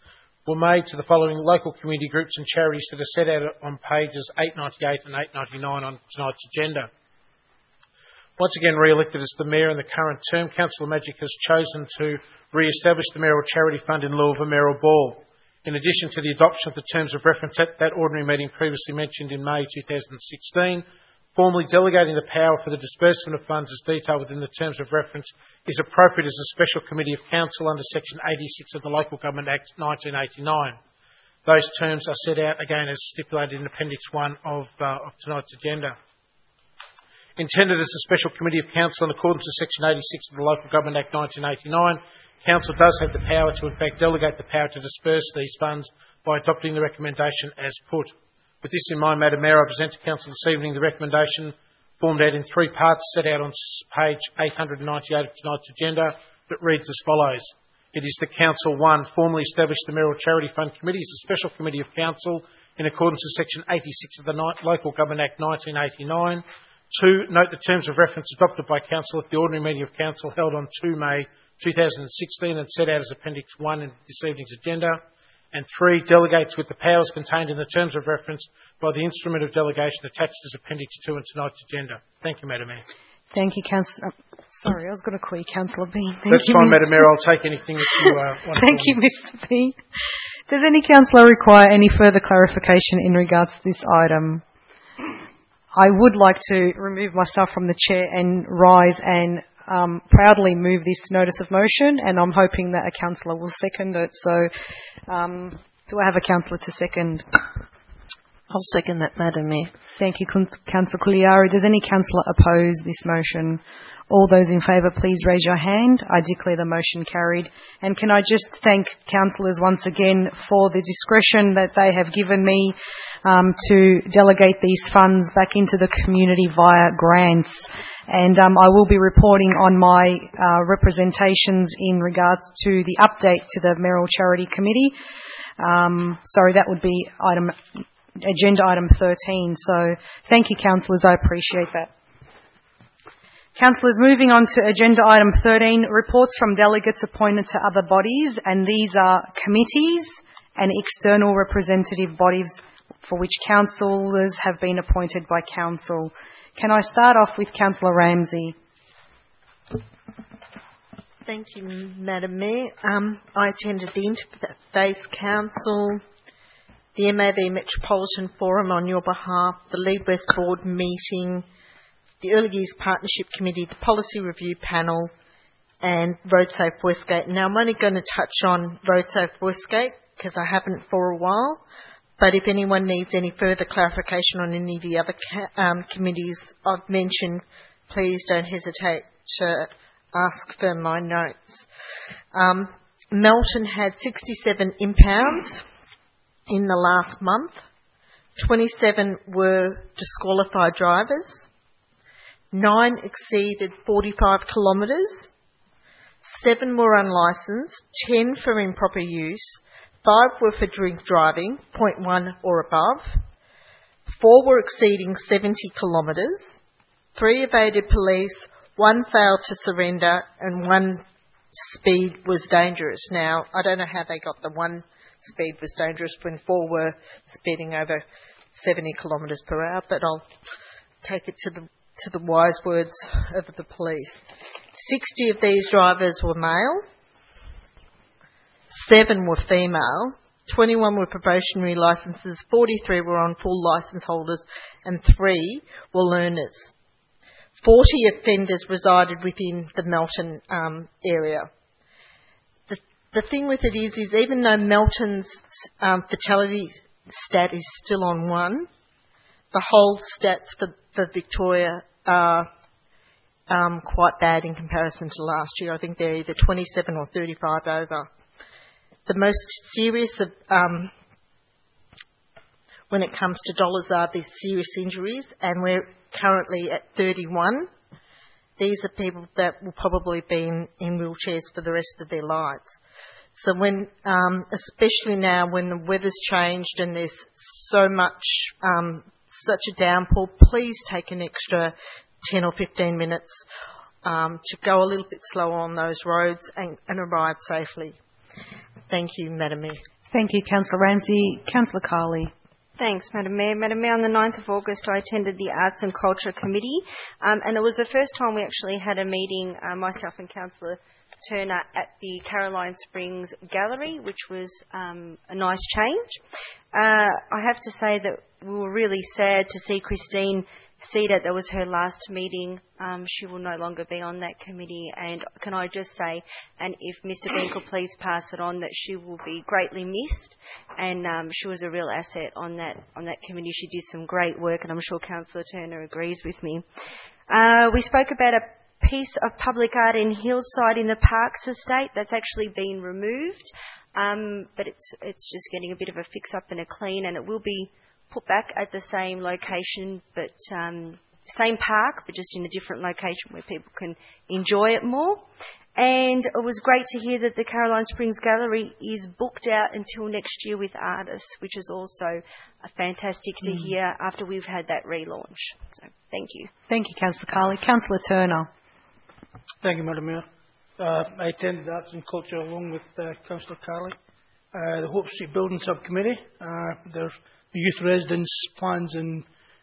were made to the following local community groups and charities that are set out on pages 898 and 899 on tonight's agenda. Once again re-elected as the Mayor in the current term, Councillor Magic has chosen to re-establish the Mayoral Charity Fund in lieu of a mayoral ball. In addition to the adoption of the terms of reference at that ordinary meeting previously mentioned in May 2016, formally delegating the power for the disbursement of funds as detailed within the terms of reference is appropriate as a special committee of council under Section 86 of the Local Government Act 1989. Those terms are set out again as stipulated in Appendix 1 of tonight's agenda. Intended as a special committee of council in accordance with Section 86 of the Local Government Act 1989, council does have the power to in fact delegate the power to disburse these funds by adopting the recommendation as put. With this in mind, Madam Mayor, I present to council this evening the recommendation formed out in three parts set out on page 898 of tonight's agenda that reads as follows. It is that Council 1 formally establish the Mayoral Charity Fund Committee as a special committee of council in accordance with Section 86 of the Local Government Act 1989. 2. Note the terms of reference adopted by Council at the ordinary meeting of Council held on 2 May 2016 and set out as Appendix 1 in this evening's agenda. And 3. Delegates with the powers contained in the terms of reference by the instrument of delegation attached as Appendix 2 in tonight's agenda. Thank you, Madam Mayor. Thank you, Councillor. Sorry, I was going to call you Councillor Bean. That's fine, Madam Mayor. I'll take anything that you want. Thank you, Mr. Bean. Does any councillor require any further clarification in regards to this item? I would like to remove myself from the chair and rise and proudly move this notice of motion, and I'm hoping that a councillor will second it. So, do I have a councillor to second? I'll second that, Madam Mayor. Thank you, Councillor Couliari. Does any councillor oppose this motion? All those in favour, please raise your hand. I declare the motion carried. And can I just thank councillors once again for the discretion that they have given me to delegate these funds back into the community via grants. And I will be reporting on my representations in regards to the update to the Mayoral Charity Committee. Sorry, that would be agenda item 13. So thank you, councillors. I appreciate that. Councillors, moving on to agenda item 13, reports from delegates appointed to other bodies, and these are committees and external representative bodies for which councillors have been appointed by council. Can I start off with Councillor Ramsey? Thank you, Madam Mayor. I attended the Interfaith Council, the MAV Metropolitan Forum on your behalf, the Lead West Board meeting, the Early Years Partnership Committee, the Policy Review Panel, and RoadSafe Westgate. Now, I'm only going to touch on RoadSafe Westgate because I haven't for a while, but if anyone needs any further clarification on any of the other committees I've mentioned, please don't hesitate to ask for my notes. Melton had 67 impounds in the last month. 27 were disqualified drivers. 9 exceeded 45 kilometres. 7 were unlicensed. 10 for improper use. 5 were for drink driving, 0.1 or above. 4 were exceeding 70 kilometres. 3 evaded police. 1 failed to surrender, and 1 speed was dangerous. Now, I don't know how they got the 1 speed was dangerous when 4 were speeding over 70 kilometres per hour, but I'll take it to the wise words of the police. 60 of these drivers were male, 7 were female, 21 were probationary licences, 43 were on full licence holders, and 3 were learners. 40 offenders resided within the Melton area. The thing with it is even though Melton's fatality stat is still on 1, the whole stats for Victoria are quite bad in comparison to last year. I think they're either 27 or 35 over. The most serious of, when it comes to dollars are the serious injuries, and we're currently at 31. These are people that will probably be in wheelchairs for the rest of their lives. So when, especially now when the weather's changed and there's so much, such a downpour, please take an extra 10 or 15 minutes to go a little bit slower on those roads and arrive safely. Thank you, Madam Mayor. Thank you, Councillor Ramsey. Councillor Carley. Thanks, Madam Mayor. Madam Mayor, on the 9th of August, I attended the Arts and Culture Committee, and it was the first time we actually had a meeting, myself and Councillor Turner, at the Caroline Springs Gallery, which was a nice change. I have to say that we were really sad to see Christine Cedar. That was her last meeting. She will no longer be on that committee. And can I just say, and if Mr. Bean could please pass it on, that she will be greatly missed. And she was a real asset on that committee. She did some great work, and I'm sure Councillor Turner agrees with me. We spoke about a piece of public art in Hillside in the Parks estate that's actually been removed, but it's just getting a bit of a fix up and a clean, and it will be put back at the same location, but same park, but just in a different location where people can enjoy it more. And it was great to hear that the Caroline Springs Gallery is booked out until next year with artists, which is also fantastic to hear after we've had that relaunch. So thank you. Thank you, Councillor Carley. Councillor Turner. Thank you, Madam Mayor. I attended the Arts and Culture along with Councillor Carley. The Hope Street Building Subcommittee, their youth residence plans and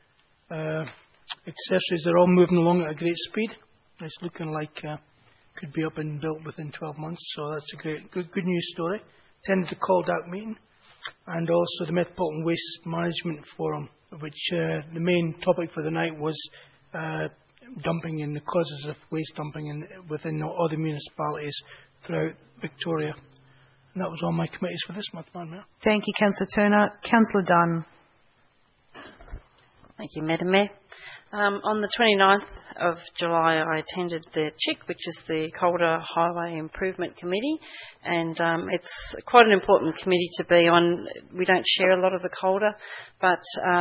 accessories are all moving along at a great speed. It's looking like could be up and built within 12 months, so that's a good news story. Attended the CALDAC meeting and also the Metropolitan Waste Management Forum, which the main topic for the night was dumping and the causes of waste dumping within other municipalities throughout Victoria. And that was all my committees for this month, Madam Mayor. Thank you, Councillor Turner. Councillor Dunn. Thank you, Madam Mayor. On the 29th of July, I attended the CHIC, which is the Calder Highway Improvement Committee, and it's quite an important committee to be on. We don't share a lot of the Calder, but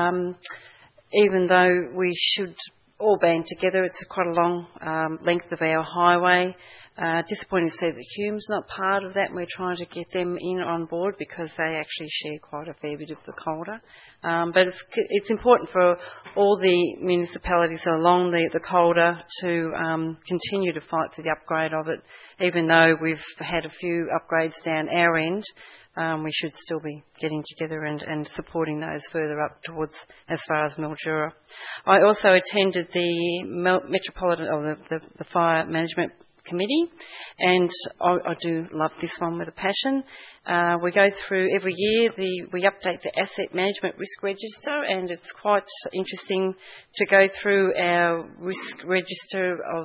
even though we should all band together, it's quite a long length of our highway. Disappointing to see that Hume's not part of that, and we're trying to get them in on board because they actually share quite a fair bit of the Calder. But it's important for all the municipalities along the Calder to continue to fight for the upgrade of it. Even though we've had a few upgrades down our end, we should still be getting together and supporting those further up towards as far as Mildura. I also attended the Metropolitan, or the Fire Management Committee, and I do love this one with a passion. We go through every year, we update the Asset Management Risk Register, and it's quite interesting to go through our risk register of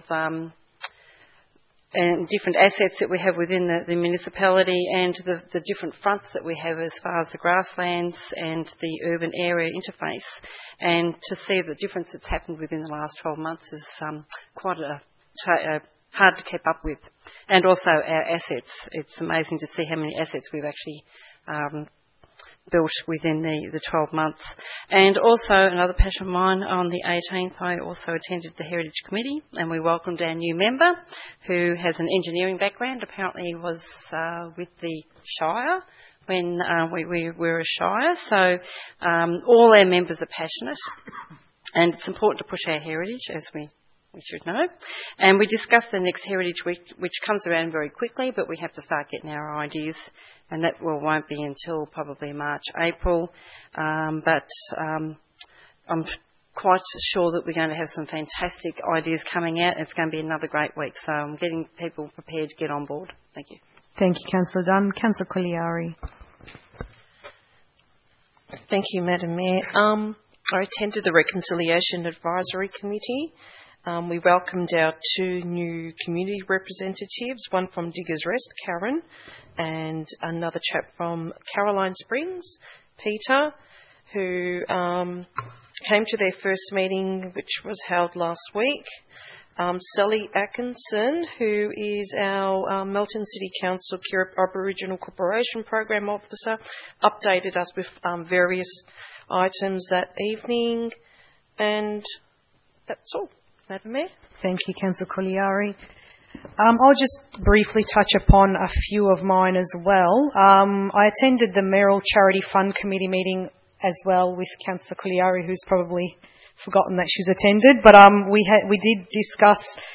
and different assets that we have within the municipality, and the different fronts that we have as far as the grasslands and the urban area interface. And to see the difference that's happened within the last 12 months is quite hard to keep up with. And also our assets. It's amazing to see how many assets we've actually built within the 12 months. And also, another passion of mine, on the 18th, I also attended the Heritage Committee, and we welcomed our new member, who has an engineering background. Apparently was with the Shire when we were a Shire. So all our members are passionate, and it's important to push our heritage, as we should know. And we discussed the next Heritage Week, which comes around very quickly, but we have to start getting our ideas, and that won't be until probably March, April. But I'm quite sure that we're going to have some fantastic ideas coming out. It's going to be another great week, so I'm getting people prepared to get on board. Thank you. Thank you, Councillor Dunn. Councillor Colliari. Thank you, Madam Mayor. I attended the Reconciliation Advisory Committee. We welcomed our two new community representatives, one from Diggers Rest, Karen, and another chap from Caroline Springs, Peter, who came to their first meeting, which was held last week. Sally Atkinson, who is our Melton City Council Kirrip Aboriginal Corporation Program Officer, updated us with various items that evening, and that's all. Madam Mayor. Thank you, Councillor Colliari. I'll just briefly touch upon a few of mine as well. I attended the Merrill Charity Fund Committee meeting as well with Councillor Colliari, who's probably forgotten that she's attended. But we did discuss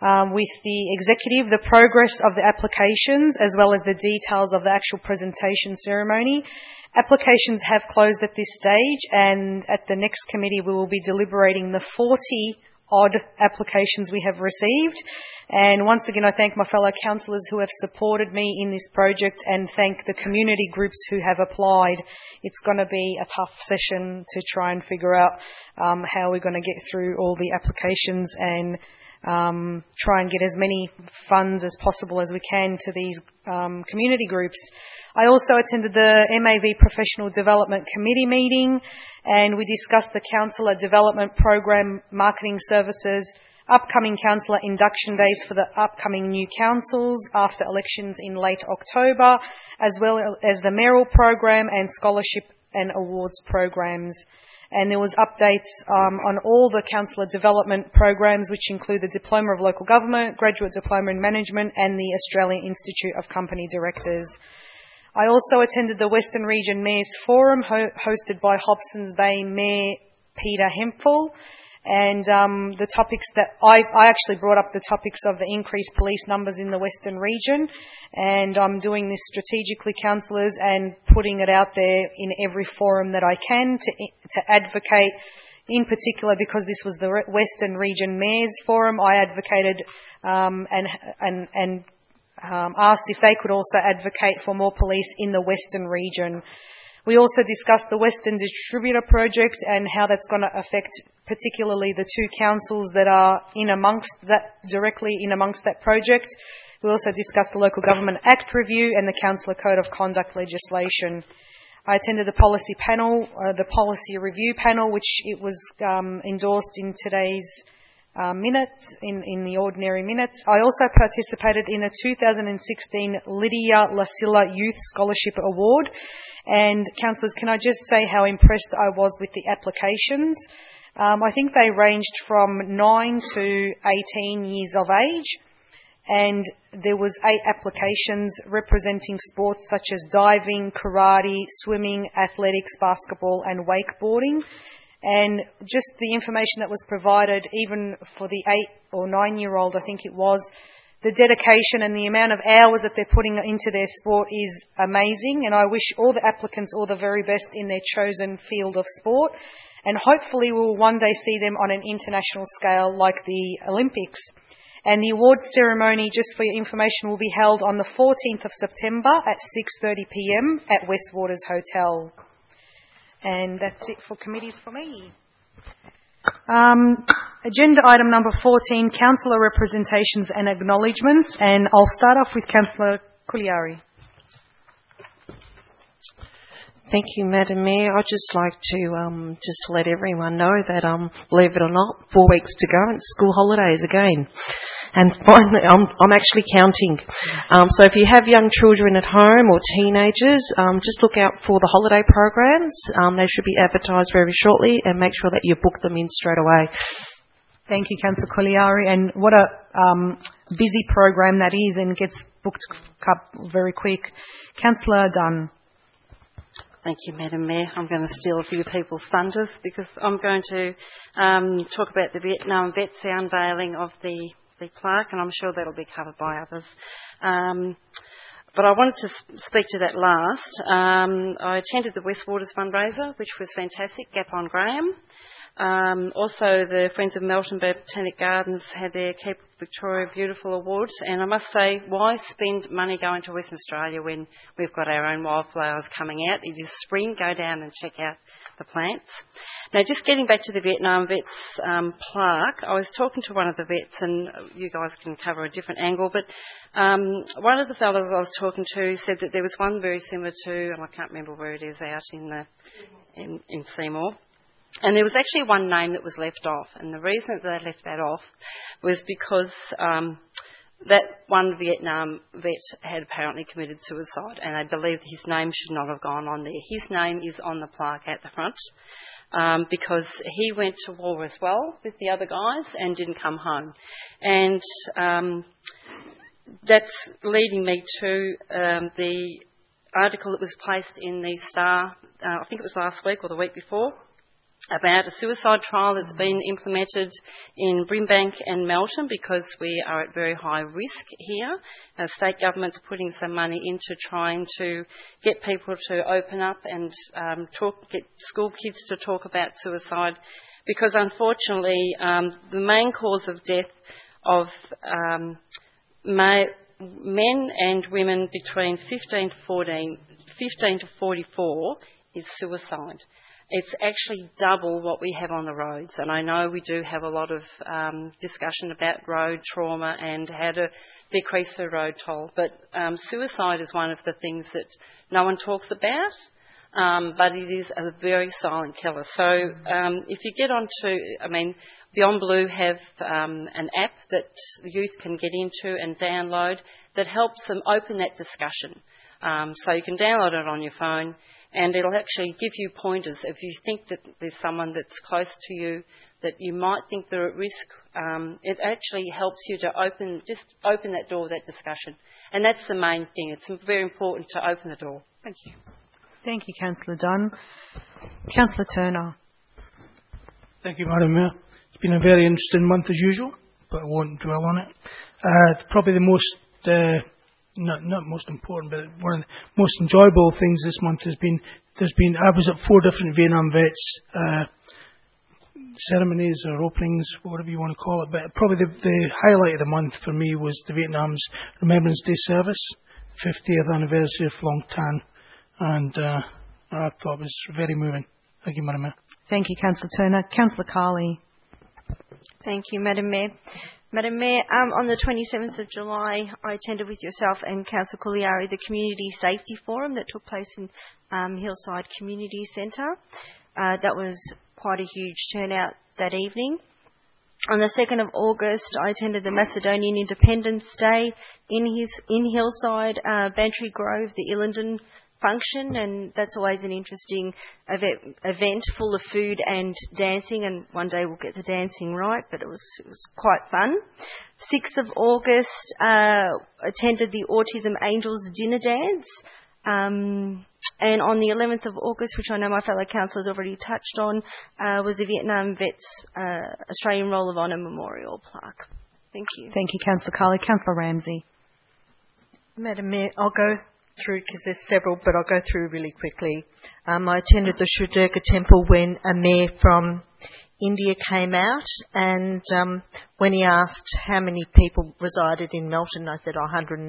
with the executive the progress of the applications as well as the details of the actual presentation ceremony. Applications have closed at this stage, and at the next committee we will be deliberating the 40-odd applications we have received. And once again, I thank my fellow councillors who have supported me in this project and thank the community groups who have applied. It's going to be a tough session to try and figure out how we're going to get through all the applications and try and get as many funds as possible as we can to these community groups. I also attended the MAV Professional Development Committee meeting, and we discussed the Councillor Development Program marketing services, upcoming councillor induction days for the upcoming new councils after elections in late October, as well as the mayoral program and scholarship and awards programs. And there was updates on all the councillor development programs, which include the Diploma of Local Government, Graduate Diploma in Management, and the Australian Institute of Company Directors. I also attended the Western Region Mayors Forum hosted by Hobsons Bay Mayor Peter Hemphill, and the topics that I actually brought up the topics of the increased police numbers in the Western Region, and I'm doing this strategically, councillors, and putting it out there in every forum that I can to advocate. In particular, because this was the Western Region Mayors Forum, I advocated and asked if they could also advocate for more police in the Western Region. We also discussed the Western Distributor Project and how that's going to affect particularly the two councils that are directly in amongst that project. We also discussed the Local Government Act review and the Councillor Code of Conduct legislation. I attended the policy panel, the policy review panel, which it was endorsed in today's minutes, in the ordinary minutes. I also participated in the 2016 Lydia Lasilla Youth Scholarship Award. And councillors, can I just say how impressed I was with the applications? I think they ranged from 9 to 18 years of age, and there was 8 applications representing sports such as diving, karate, swimming, athletics, basketball and wakeboarding. And just the information that was provided, even for the 8 or 9-year-old, I think it was, the dedication and the amount of hours that they're putting into their sport is amazing. And I wish all the applicants all the very best in their chosen field of sport. And hopefully we'll one day see them on an international scale like the Olympics. And the award ceremony, just for your information, will be held on the 14th of September at 6:30 p.m. at Westwaters Hotel. And that's it for committees for me. Agenda item number 14, councillor representations and acknowledgements. And I'll start off with Councillor Couliari. Thank you, Madam Mayor. I'd just like to just to let everyone know that, believe it or not, 4 weeks to go and school holidays again. And finally, I'm actually counting. So if you have young children at home or teenagers, just look out for the holiday programs. They should be advertised very shortly, and make sure that you book them in straight away. Thank you, Councillor Couliari. And what a busy program that is, and gets booked up very quick. Councillor Dunn. Thank you, Madam Mayor. I'm going to steal a few people's thunders because I'm going to talk about the Vietnam Vets, the unveiling of the plaque, and I'm sure that'll be covered by others. But I wanted to speak to that last. I attended the Westwaters fundraiser, which was fantastic, Gap on Graham. Also, the Friends of Melton Botanic Gardens had their Keep Victoria Beautiful Awards, and I must say, why spend money going to Western Australia when we've got our own wildflowers coming out? It is spring, go down and check out the plants. Now, just getting back to the Vietnam Vets plaque, I was talking to one of the vets, and you guys can cover a different angle, but one of the fellows I was talking to said that there was one very similar to, and I can't remember where it is, out in Seymour. And there was actually one name that was left off, and the reason that they left that off was because that one Vietnam vet had apparently committed suicide, and they believed his name should not have gone on there. His name is on the plaque at the front because he went to war as well with the other guys and didn't come home. And that's leading me to the article that was placed in the Star, I think it was last week or the week before, about a suicide trial that's been implemented in Brimbank and Melton, because we are at very high risk here. The state government's putting some money into trying to get people to open up and get school kids to talk about suicide, because unfortunately the main cause of death of men and women between 15 to 44 is suicide. It's actually double what we have on the roads, and I know we do have a lot of discussion about road trauma and how to decrease the road toll, but suicide is one of the things that no one talks about, but it is a very silent killer. So if you get onto, Beyond Blue have an app that youth can get into and download that helps them open that discussion. So you can download it on your phone, and it'll actually give you pointers if you think that there's someone that's close to you that you might think they're at risk. It actually helps you to open that door, that discussion. And that's the main thing. It's very important to open the door. Thank you. Thank you, Councillor Dunn. Councillor Turner. Thank you, Madam Mayor. It's been a very interesting month as usual, but I won't dwell on it. Probably the most... not most important, but one of the most enjoyable things this month has been, I was at 4 different Vietnam vets ceremonies or openings, whatever you want to call it, but probably the highlight of the month for me was the Vietnam's Remembrance Day service, 50th anniversary of Long Tan, and I thought it was very moving. Thank you, Madam Mayor. Thank you, Councillor Turner. Councillor Carley. Thank you, Madam Mayor. Madam Mayor, on the 27th of July, I attended with yourself and Councillor Couliari the Community Safety Forum that took place in Hillside Community Centre. That was quite a huge turnout that evening. On the 2nd of August, I attended the Macedonian Independence Day in Hillside, Bantry Grove, the Illingdon function, and that's always an interesting event full of food and dancing, and one day we'll get the dancing right, but it was quite fun. 6th of August, attended the Autism Angels dinner dance, and on the 11th of August, which I know my fellow councillors already touched on, was the Vietnam Vets Australian Roll of Honour Memorial Plaque. Thank you. Thank you, Councillor Carley. Councillor Ramsey. Madam Mayor, I'll go through because there's several, but I'll go through really quickly. I attended the Sri Durga temple when a mayor from India came out, and when he asked how many people resided in Melton, I said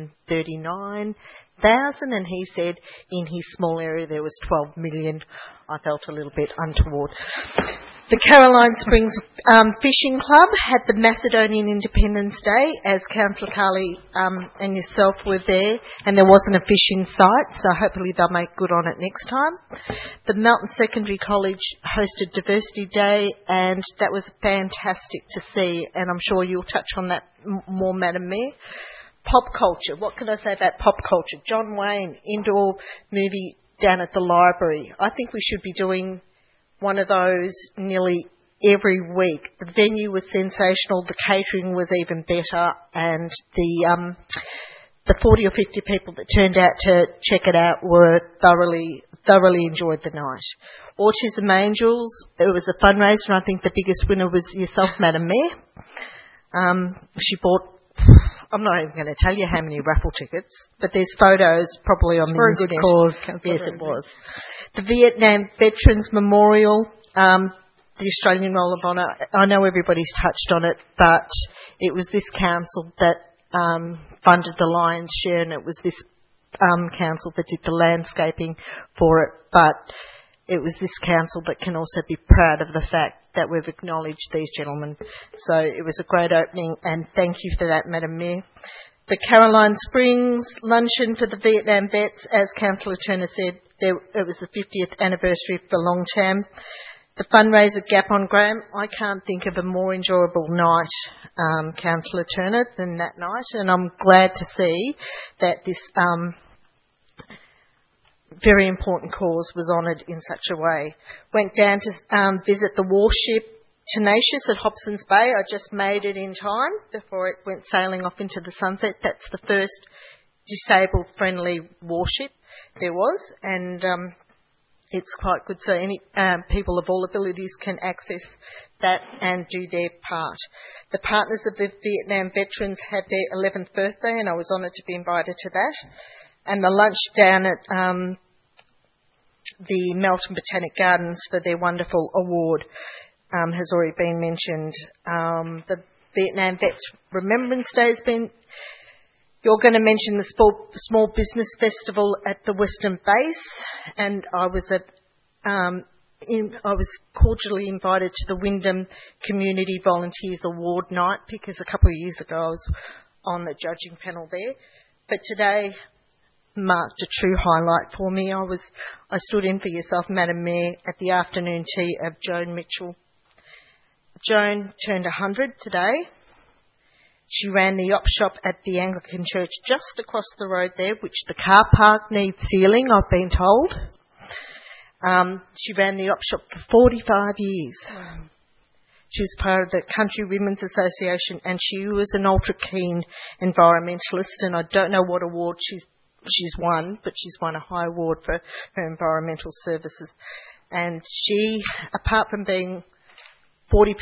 139,000, and he said in his small area there was 12 million. I felt a little bit untoward. The Caroline Springs Fishing Club had the Macedonian Independence Day, as Councillor Carley and yourself were there, and there wasn't a fishing site, so hopefully they'll make good on it next time. The Melton Secondary College hosted Diversity Day, and that was fantastic to see, and I'm sure you'll touch on that more, Madam Mayor. Pop culture. What can I say about pop culture? John Wayne, indoor movie down at the library. I think we should be doing one of those nearly every week. The venue was sensational. The catering was even better, and the 40 or 50 people that turned out to check it out were thoroughly enjoyed the night. Autism Angels. It was a fundraiser, and I think the biggest winner was yourself, Madam Mayor. She bought. I'm not even going to tell you how many raffle tickets, but there's photos probably on the internet. For a good cause. Yes, it was. The Vietnam Veterans Memorial, the Australian Roll of Honour. I know everybody's touched on it, but it was this council that funded the lion's share, and it was this council that did the landscaping for it. But it was this council that can also be proud of the fact that we've acknowledged these gentlemen. So it was a great opening, and thank you for that, Madam Mayor. The Caroline Springs luncheon for the Vietnam vets, as Councillor Turner said, it was the 50th anniversary for Long Tam. The fundraiser Gap on Graham, I can't think of a more enjoyable night, Councillor Turner, than that night, and I'm glad to see that this very important cause was honoured in such a way. Went down to visit the warship Tenacious at Hobson's Bay. I just made it in time before it went sailing off into the sunset. That's the first disabled friendly warship there was, and it's quite good, so any people of all abilities can access that and do their part. The Partners of the Vietnam Veterans had their 11th birthday, and I was honoured to be invited to that. And the lunch down at the Melton Botanic Gardens for their wonderful award has already been mentioned. The Vietnam Vets Remembrance Day has been... You're going to mention the Small Business Festival at the Western Base, and I was cordially invited to the Wyndham Community Volunteers Award night because a couple of years ago I was on the judging panel there. But today marked a true highlight for me. I stood in for yourself, Madam Mayor, at the afternoon tea of Joan Mitchell. Joan turned 100 today. She ran the op shop at the Anglican Church just across the road there, which the car park needs sealing, I've been told. She ran the op shop for 45 years. She was part of the Country Women's Association, and she was an ultra-keen environmentalist, and I don't know what award she's won, but she's won a high award for her environmental services. And she, apart from being 40%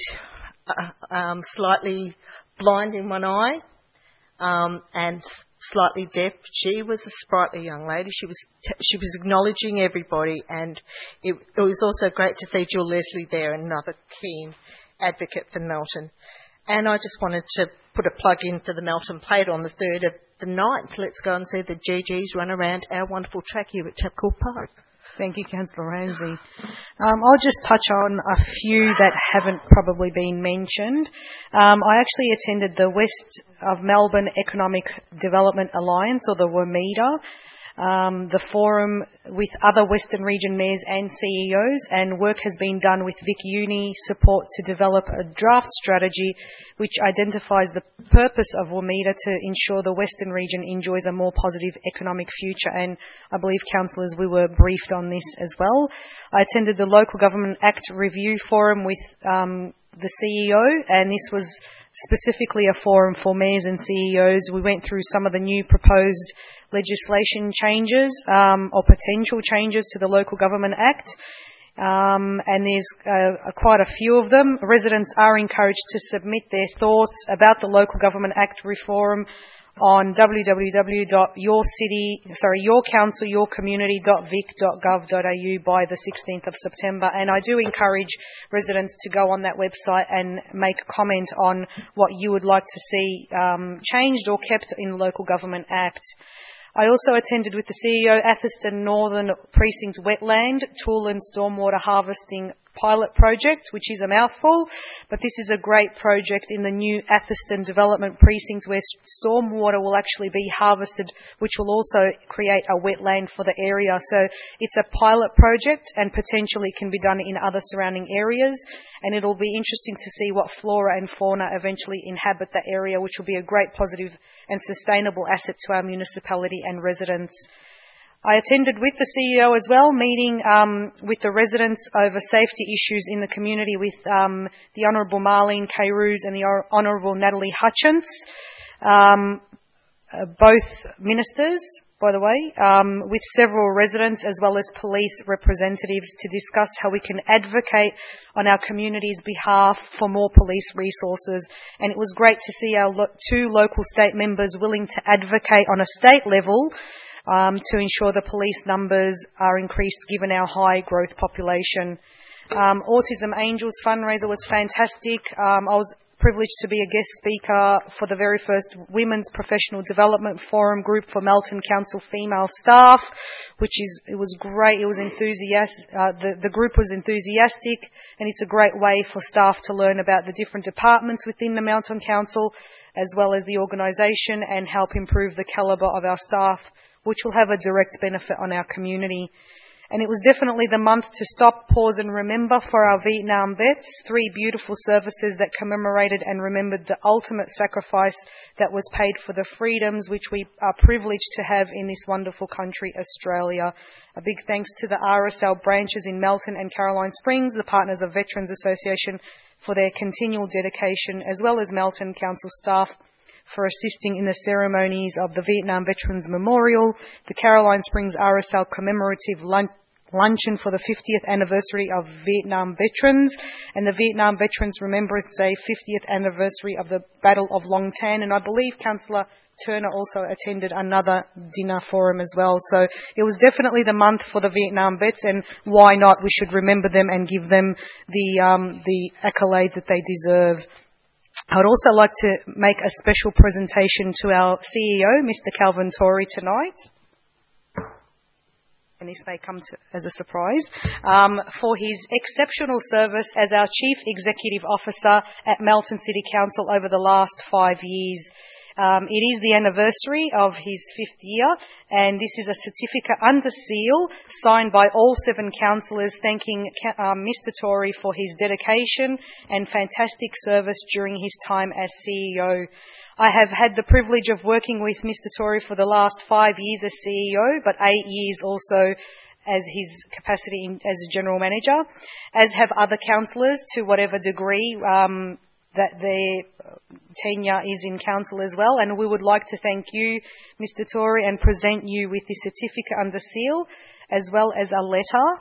slightly blind in one eye and slightly deaf, she was a sprightly young lady. She was acknowledging everybody, and it was also great to see Jill Leslie there, another keen advocate for Melton. And I just wanted to put a plug in for the Melton Plate on the 3rd of the 9th. Let's go and see the GGs run around our wonderful track here at Tabcorp Park. Thank you, Councillor Ramsey. I'll just touch on a few that haven't probably been mentioned. I actually attended the West of Melbourne Economic Development Alliance, or the WMEDA, the forum with other Western Region mayors and CEOs, and work has been done with Vic Uni support to develop a draft strategy which identifies the purpose of WMEDA to ensure the Western Region enjoys a more positive economic future, and I believe, councillors, we were briefed on this as well. I attended the Local Government Act Review Forum with the CEO, and this was specifically a forum for mayors and CEOs. We went through some of the new proposed legislation changes or potential changes to the Local Government Act, and there's quite a few of them. Residents are encouraged to submit their thoughts about the Local Government Act reform on yourcouncilyourcommunity.vic.gov.au by the 16th of September. And I do encourage residents to go on that website and make a comment on what you would like to see changed or kept in the Local Government Act. I also attended with the CEO Atherstone Northern Precinct Wetland Tool and Stormwater Harvesting Pilot Project, which is a mouthful, but this is a great project in the new Atherstone Development Precinct where stormwater will actually be harvested, which will also create a wetland for the area. So it's a pilot project and potentially can be done in other surrounding areas, and it'll be interesting to see what flora and fauna eventually inhabit the area, which will be a great positive and sustainable asset to our municipality and residents. I attended with the CEO as well, meeting with the residents over safety issues in the community with the Honourable Marlene Kairouz and the Honourable Natalie Hutchins, both ministers, by the way, with several residents as well as police representatives to discuss how we can advocate on our community's behalf for more police resources. And it was great to see our two local state members willing to advocate on a state level to ensure the police numbers are increased given our high growth population. Autism Angels fundraiser was fantastic. I was privileged to be a guest speaker for the very first Women's Professional Development Forum group for Melton Council female staff, it was great. It was enthusiastic. The group was enthusiastic, and it's a great way for staff to learn about the different departments within the Melton Council, as well as the organisation, and help improve the calibre of our staff, which will have a direct benefit on our community. And it was definitely the month to stop, pause and remember for our Vietnam vets. 3 beautiful services that commemorated and remembered the ultimate sacrifice that was paid for the freedoms which we are privileged to have in this wonderful country, Australia. A big thanks to the RSL branches in Melton and Caroline Springs, the Partners of Veterans Association, for their continual dedication, as well as Melton Council staff for assisting in the ceremonies of the Vietnam Veterans Memorial, the Caroline Springs RSL commemorative lunch luncheon for the 50th anniversary of Vietnam veterans and the Vietnam Veterans Remembrance Day 50th anniversary of the Battle of Long Tan. And I believe Councillor Turner also attended another dinner forum as well. So it was definitely the month for the Vietnam vets, and why not? We should remember them and give them the accolades that they deserve. I would also like to make a special presentation to our CEO, Mr. Calvin Tory, tonight. And this may come as a surprise, for his exceptional service as our Chief Executive Officer at Melton City Council over the last 5 years. It is the anniversary of his 5th year, and this is a certificate under seal signed by all 7 councillors thanking Mr. Tory for his dedication and fantastic service during his time as CEO. I have had the privilege of working with Mr. Tory for the last 5 years as CEO, but 8 years also as his capacity as a general manager, as have other councillors to whatever degree that their tenure is in council as well. And we would like to thank you, Mr. Tory, and present you with the certificate under seal, as well as a letter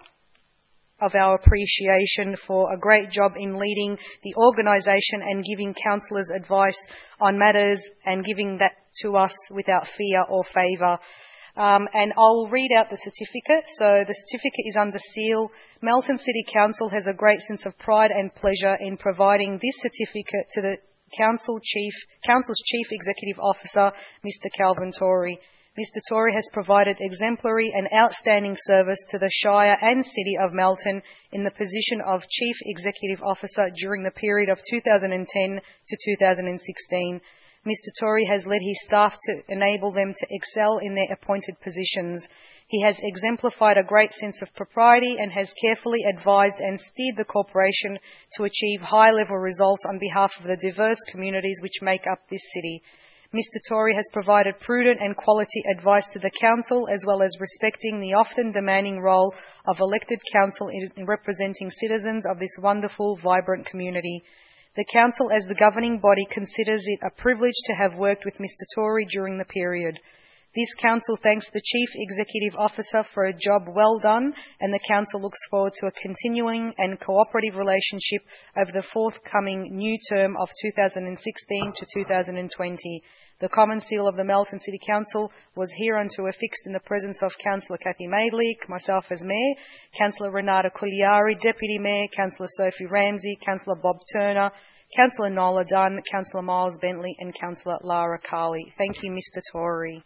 of our appreciation for a great job in leading the organisation and giving councillors advice on matters and giving that to us without fear or favour. And I'll read out the certificate. So the certificate is under seal. Melton City Council has a great sense of pride and pleasure in providing this certificate to the Council's Chief Executive Officer, Mr. Calvin Tory. Mr. Tory has provided exemplary and outstanding service to the Shire and City of Melton in the position of Chief Executive Officer during the period of 2010 to 2016. Mr. Tory has led his staff to enable them to excel in their appointed positions. He has exemplified a great sense of propriety and has carefully advised and steered the corporation to achieve high-level results on behalf of the diverse communities which make up this city. Mr. Tory has provided prudent and quality advice to the council, as well as respecting the often demanding role of elected council in representing citizens of this wonderful, vibrant community. The council, as the governing body, considers it a privilege to have worked with Mr. Tory during the period. This council thanks the Chief Executive Officer for a job well done, and the council looks forward to a continuing and cooperative relationship over the forthcoming new term of 2016 to 2020. The common seal of the Melton City Council was hereunto affixed in the presence of Councillor Kathy Maidleek, myself as Mayor, Councillor Renata Cugliari, Deputy Mayor, Councillor Sophie Ramsey, Councillor Bob Turner, Councillor Nola Dunn, Councillor Miles Bentley and Councillor Lara Carley. Thank you, Mr. Tory.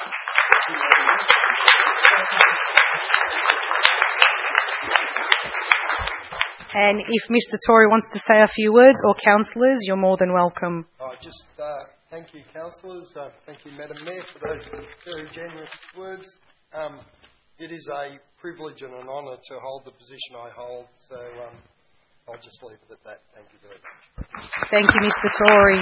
And if Mr. Tory wants to say a few words, or councillors, you're more than welcome. Thank you, councillors. Thank you, Madam Mayor, for those very generous words. It is a privilege and an honour to hold the position I hold, so I'll just leave it at that. Thank you very much. Thank you, Mr. Tory.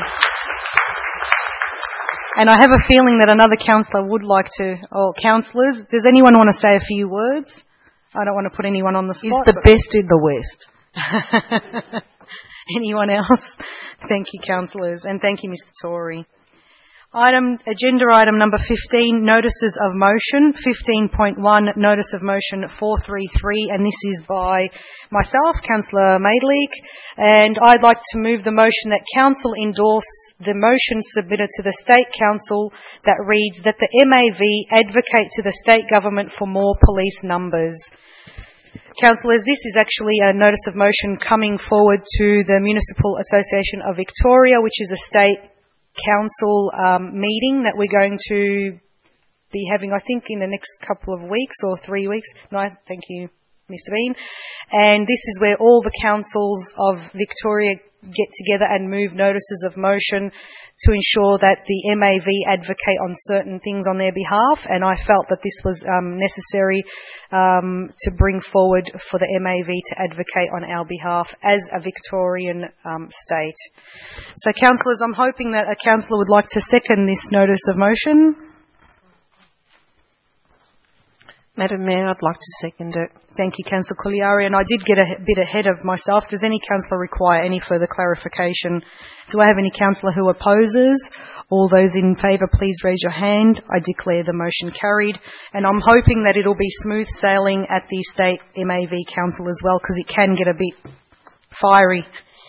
And I have a feeling that another councillor would like to, or councillors, does anyone want to say a few words? I don't want to put anyone on the spot. He's the best in the West. Anyone else? Thank you, councillors, and thank you, Mr. Tory. Agenda item number 15, notices of motion. 15.1, notice of motion 433, and this is by myself, Councillor Maidleek, and I'd like to move the motion that Council endorse the motion submitted to the State Council that reads that the MAV advocate to the State Government for more police numbers. Councillors, this is actually a notice of motion coming forward to the Municipal Association of Victoria, which is a state council meeting that we're going to be having, I think, in the next couple of weeks or 3 weeks. No, thank you, Mr. Bean. And this is where all the councils of Victoria get together and move notices of motion to ensure that the MAV advocate on certain things on their behalf, and I felt that this was necessary to bring forward for the MAV to advocate on our behalf as a Victorian state. So, councillors, I'm hoping that a councillor would like to second this notice of motion. Madam Mayor, I'd like to second it. Thank you, Councillor Couliari. And I did get a bit ahead of myself. Does any councillor require any further clarification? Do I have any councillor who opposes? All those in favour, please raise your hand. I declare the motion carried. And I'm hoping that it'll be smooth sailing at the State MAV Council as well, because it can get a bit fiery.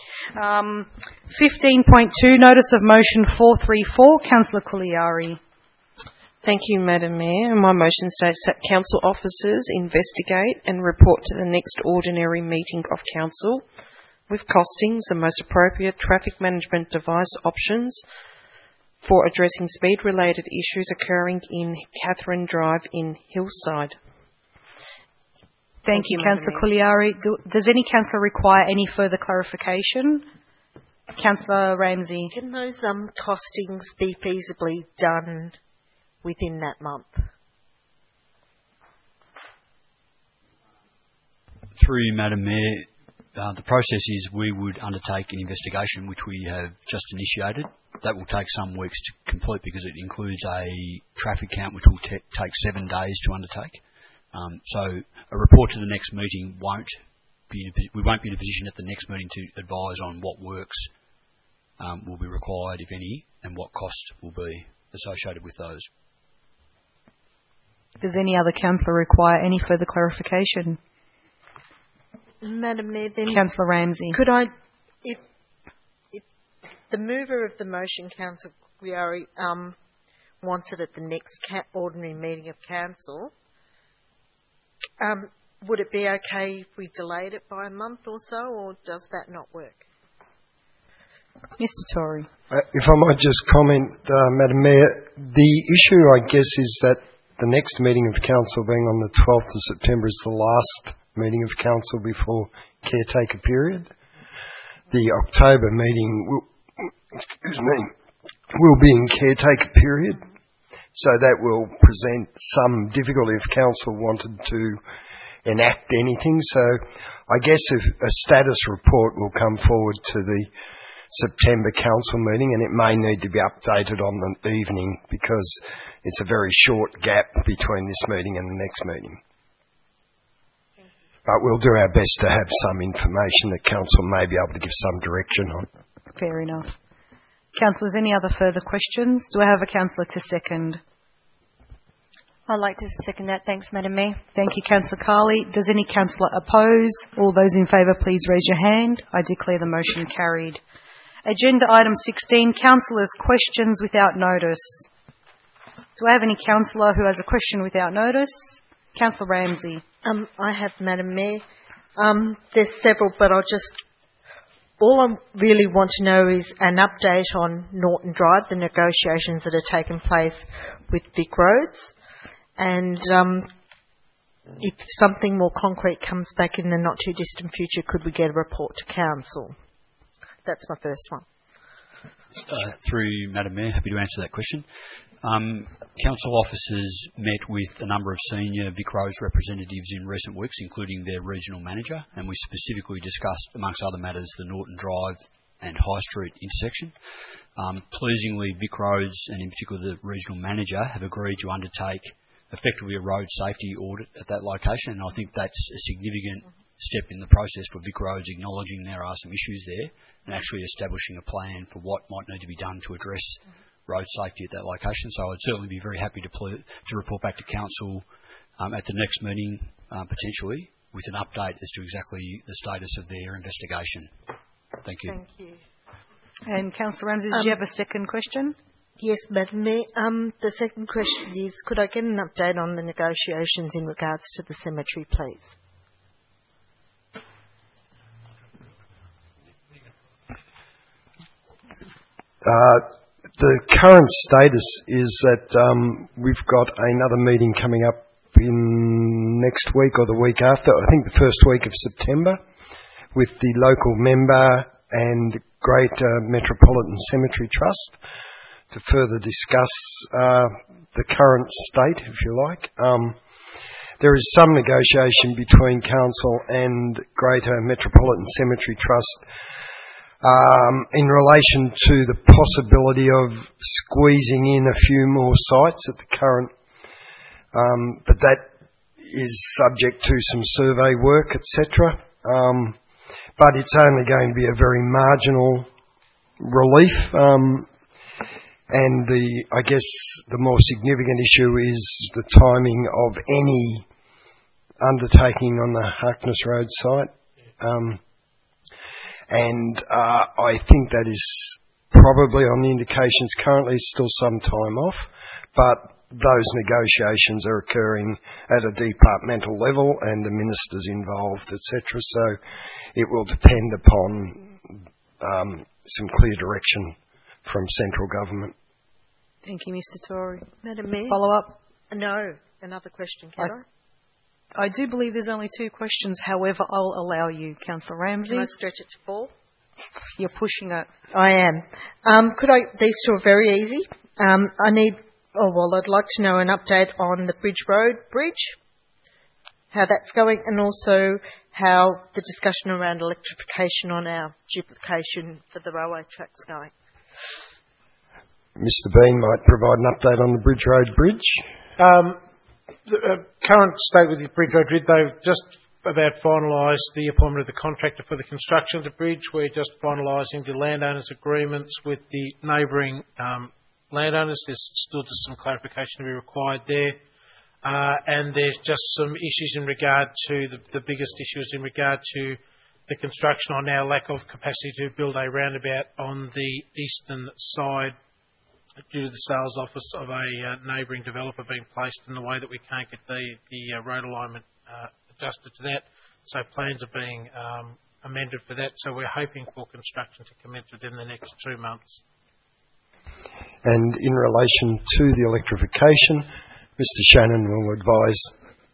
15.2, Notice of Motion 434. Councillor Couliari. Thank you, Madam Mayor. My motion states that council officers investigate and report to the next ordinary meeting of council with costings the most appropriate traffic management device options for addressing speed-related issues occurring in Catherine Drive in Hillside. Thank you, Councillor Couliari. Does any councillor require any further clarification? Councillor Ramsey. Can those costings be feasibly done within that month? Through you, Madam Mayor, the process is we would undertake an investigation which we have just initiated. That will take some weeks to complete because it includes a traffic count which will take 7 days to undertake. So a report to the next meeting we won't be in a position at the next meeting to advise on what works will be required, if any, and what cost will be associated with those. Does any other councillor require any further clarification? Madam Mayor, then Councillor Ramsey. Could I, if the mover of the motion, Councillor Couliari, wants it at the next ordinary meeting of council, would it be okay if we delayed it by a month or so, or does that not work? Mr. Tory. If I might just comment, Madam Mayor, the issue, I guess, is that the next meeting of council being on the 12th of September is the last meeting of council before caretaker period. The October meeting will be in caretaker period, so that will present some difficulty if council wanted to enact anything. So I guess if a status report will come forward to the September council meeting, and it may need to be updated on the evening because it's a very short gap between this meeting and the next meeting. But we'll do our best to have some information that council may be able to give some direction on. Fair enough. Councillors, any other further questions? Do I have a councillor to second? I'd like to second that. Thanks, Madam Mayor. Thank you, Councillor Carley. Does any councillor oppose? All those in favour, please raise your hand. I declare the motion carried. Agenda item 16, councillors' questions without notice. Do I have any councillor who has a question without notice? Councillor Ramsey. I have, Madam Mayor. There's several, but all I really want to know is an update on Norton Drive, the negotiations that are taking place with Vic Roads, and if something more concrete comes back in the not too distant future, could we get a report to council? That's my first one. Through you, Madam Mayor, happy to answer that question. Council officers met with a number of senior Vic Roads representatives in recent weeks, including their regional manager, and we specifically discussed, amongst other matters, the Norton Drive and High Street intersection. Pleasingly, Vic Roads, and in particular the regional manager, have agreed to undertake effectively a road safety audit at that location, and I think that's a significant step in the process for Vic Roads, acknowledging there are some issues there and actually establishing a plan for what might need to be done to address road safety at that location. So I'd certainly be very happy to report back to council at the next meeting, potentially, with an update as to exactly the status of their investigation. Thank you. Thank you. And Councillor Ramsey, did you have a second question? Yes, Madam Mayor. The second question is, could I get an update on the negotiations in regards to the cemetery, please? The current status is that we've got another meeting coming up in next week or the week after, I think the first week of September, with the local member and Greater Metropolitan Cemetery Trust to further discuss the current state, if you like. There is some negotiation between Council and Greater Metropolitan Cemetery Trust in relation to the possibility of squeezing in a few more sites at the current, but that is subject to some survey work, etc. But it's only going to be a very marginal relief. And I guess the more significant issue is the timing of any undertaking on the Harkness Road site. I think that is probably on the indications currently still some time off, but those negotiations are occurring at a departmental level and the ministers involved, etc. So it will depend upon some clear direction from central government. Thank you, Mr. Tory. Madam Mayor? Follow up? No. Another question, can I? I do believe there's only 2 questions. However, I'll allow you, Councillor Ramsey. Can I stretch it to 4? You're pushing it. I am. These 2 are very easy. I'd like to know an update on the Bridge Road bridge, how that's going, and also how the discussion around electrification on our duplication for the railway track's going. Mr. Bean might provide an update on the Bridge Road bridge. The current state with the Bridge Road Bridge, they've just about finalised the appointment of the contractor for the construction of the bridge. We're just finalising the landowners' agreements with the neighbouring landowners. There's still just some clarification to be required there. And there's just some issues in regard to, the biggest issues in regard to the construction on our lack of capacity to build a roundabout on the eastern side due to the sales office of a neighbouring developer being placed in the way that we can't get the road alignment adjusted to that. So plans are being amended for that. So we're hoping for construction to commence within the next 2 months. And in relation to the electrification, Mr. Shannon will advise.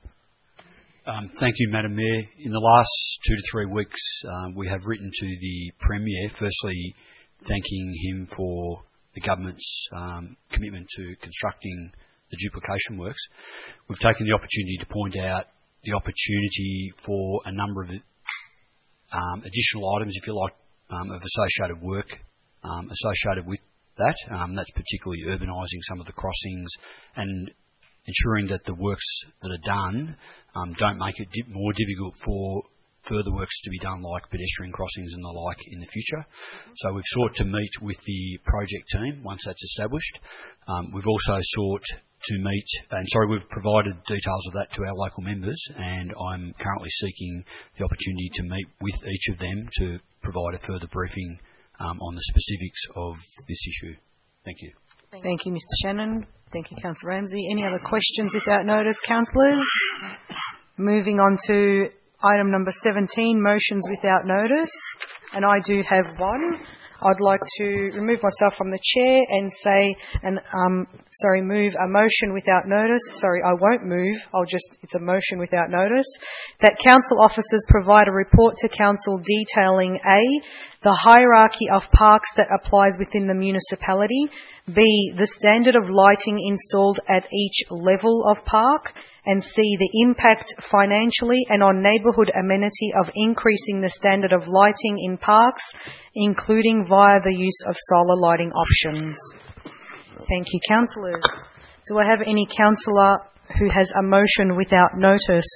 Thank you, Madam Mayor. In the last 2 to 3 weeks, we have written to the Premier, firstly thanking him for the government's commitment to constructing the duplication works. We've taken the opportunity to point out the opportunity for a number of additional items, if you like, of associated work associated with that. That's particularly urbanising some of the crossings and ensuring that the works that are done don't make it more difficult for further works to be done, like pedestrian crossings and the like, in the future. So we've sought to meet with the project team once that's established. We've also sought to meet, we've provided details of that to our local members, and I'm currently seeking the opportunity to meet with each of them to provide a further briefing on the specifics of this issue. Thank you. Thank you, Mr. Shannon. Thank you, Councillor Ramsey. Any other questions without notice, councillors? Moving on to item number 17, motions without notice. And I do have one. I'd like to remove myself from the chair and say, move a motion without notice. Sorry, I won't move. It's a motion without notice. That council officers provide a report to council detailing A, the hierarchy of parks that applies within the municipality, B, the standard of lighting installed at each level of park, and C, the impact financially and on neighbourhood amenity of increasing the standard of lighting in parks, including via the use of solar lighting options. Thank you, councillors. Do I have any councillor who has a motion without notice?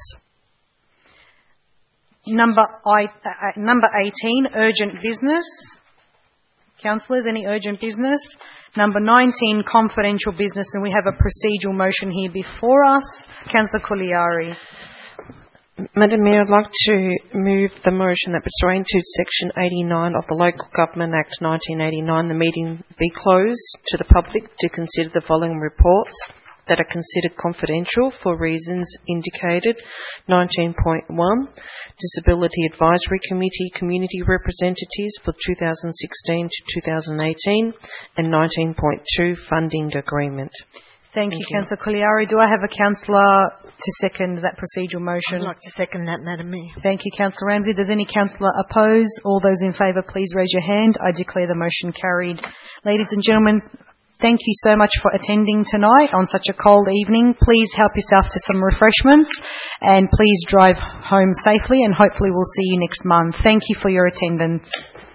Number 18, urgent business. Councillors, any urgent business? Number 19, confidential business, and we have a procedural motion here before us. Councillor Couliari. Madam Mayor, I'd like to move the motion that pursuant to Section 89 of the Local Government Act 1989, the meeting be closed to the public to consider the following reports that are considered confidential for reasons indicated. 19.1, Disability Advisory Committee Community Representatives for 2016 to 2018, and 19.2, Funding Agreement. Thank you, Councillor Couliari. Do I have a councillor to second that procedural motion? I'd like to second that, Madam Mayor. Thank you, Councillor Ramsey. Does any councillor oppose? All those in favour, please raise your hand. I declare the motion carried. Ladies and gentlemen, thank you so much for attending tonight on such a cold evening. Please help yourself to some refreshments and please drive home safely, and hopefully we'll see you next month. Thank you for your attendance.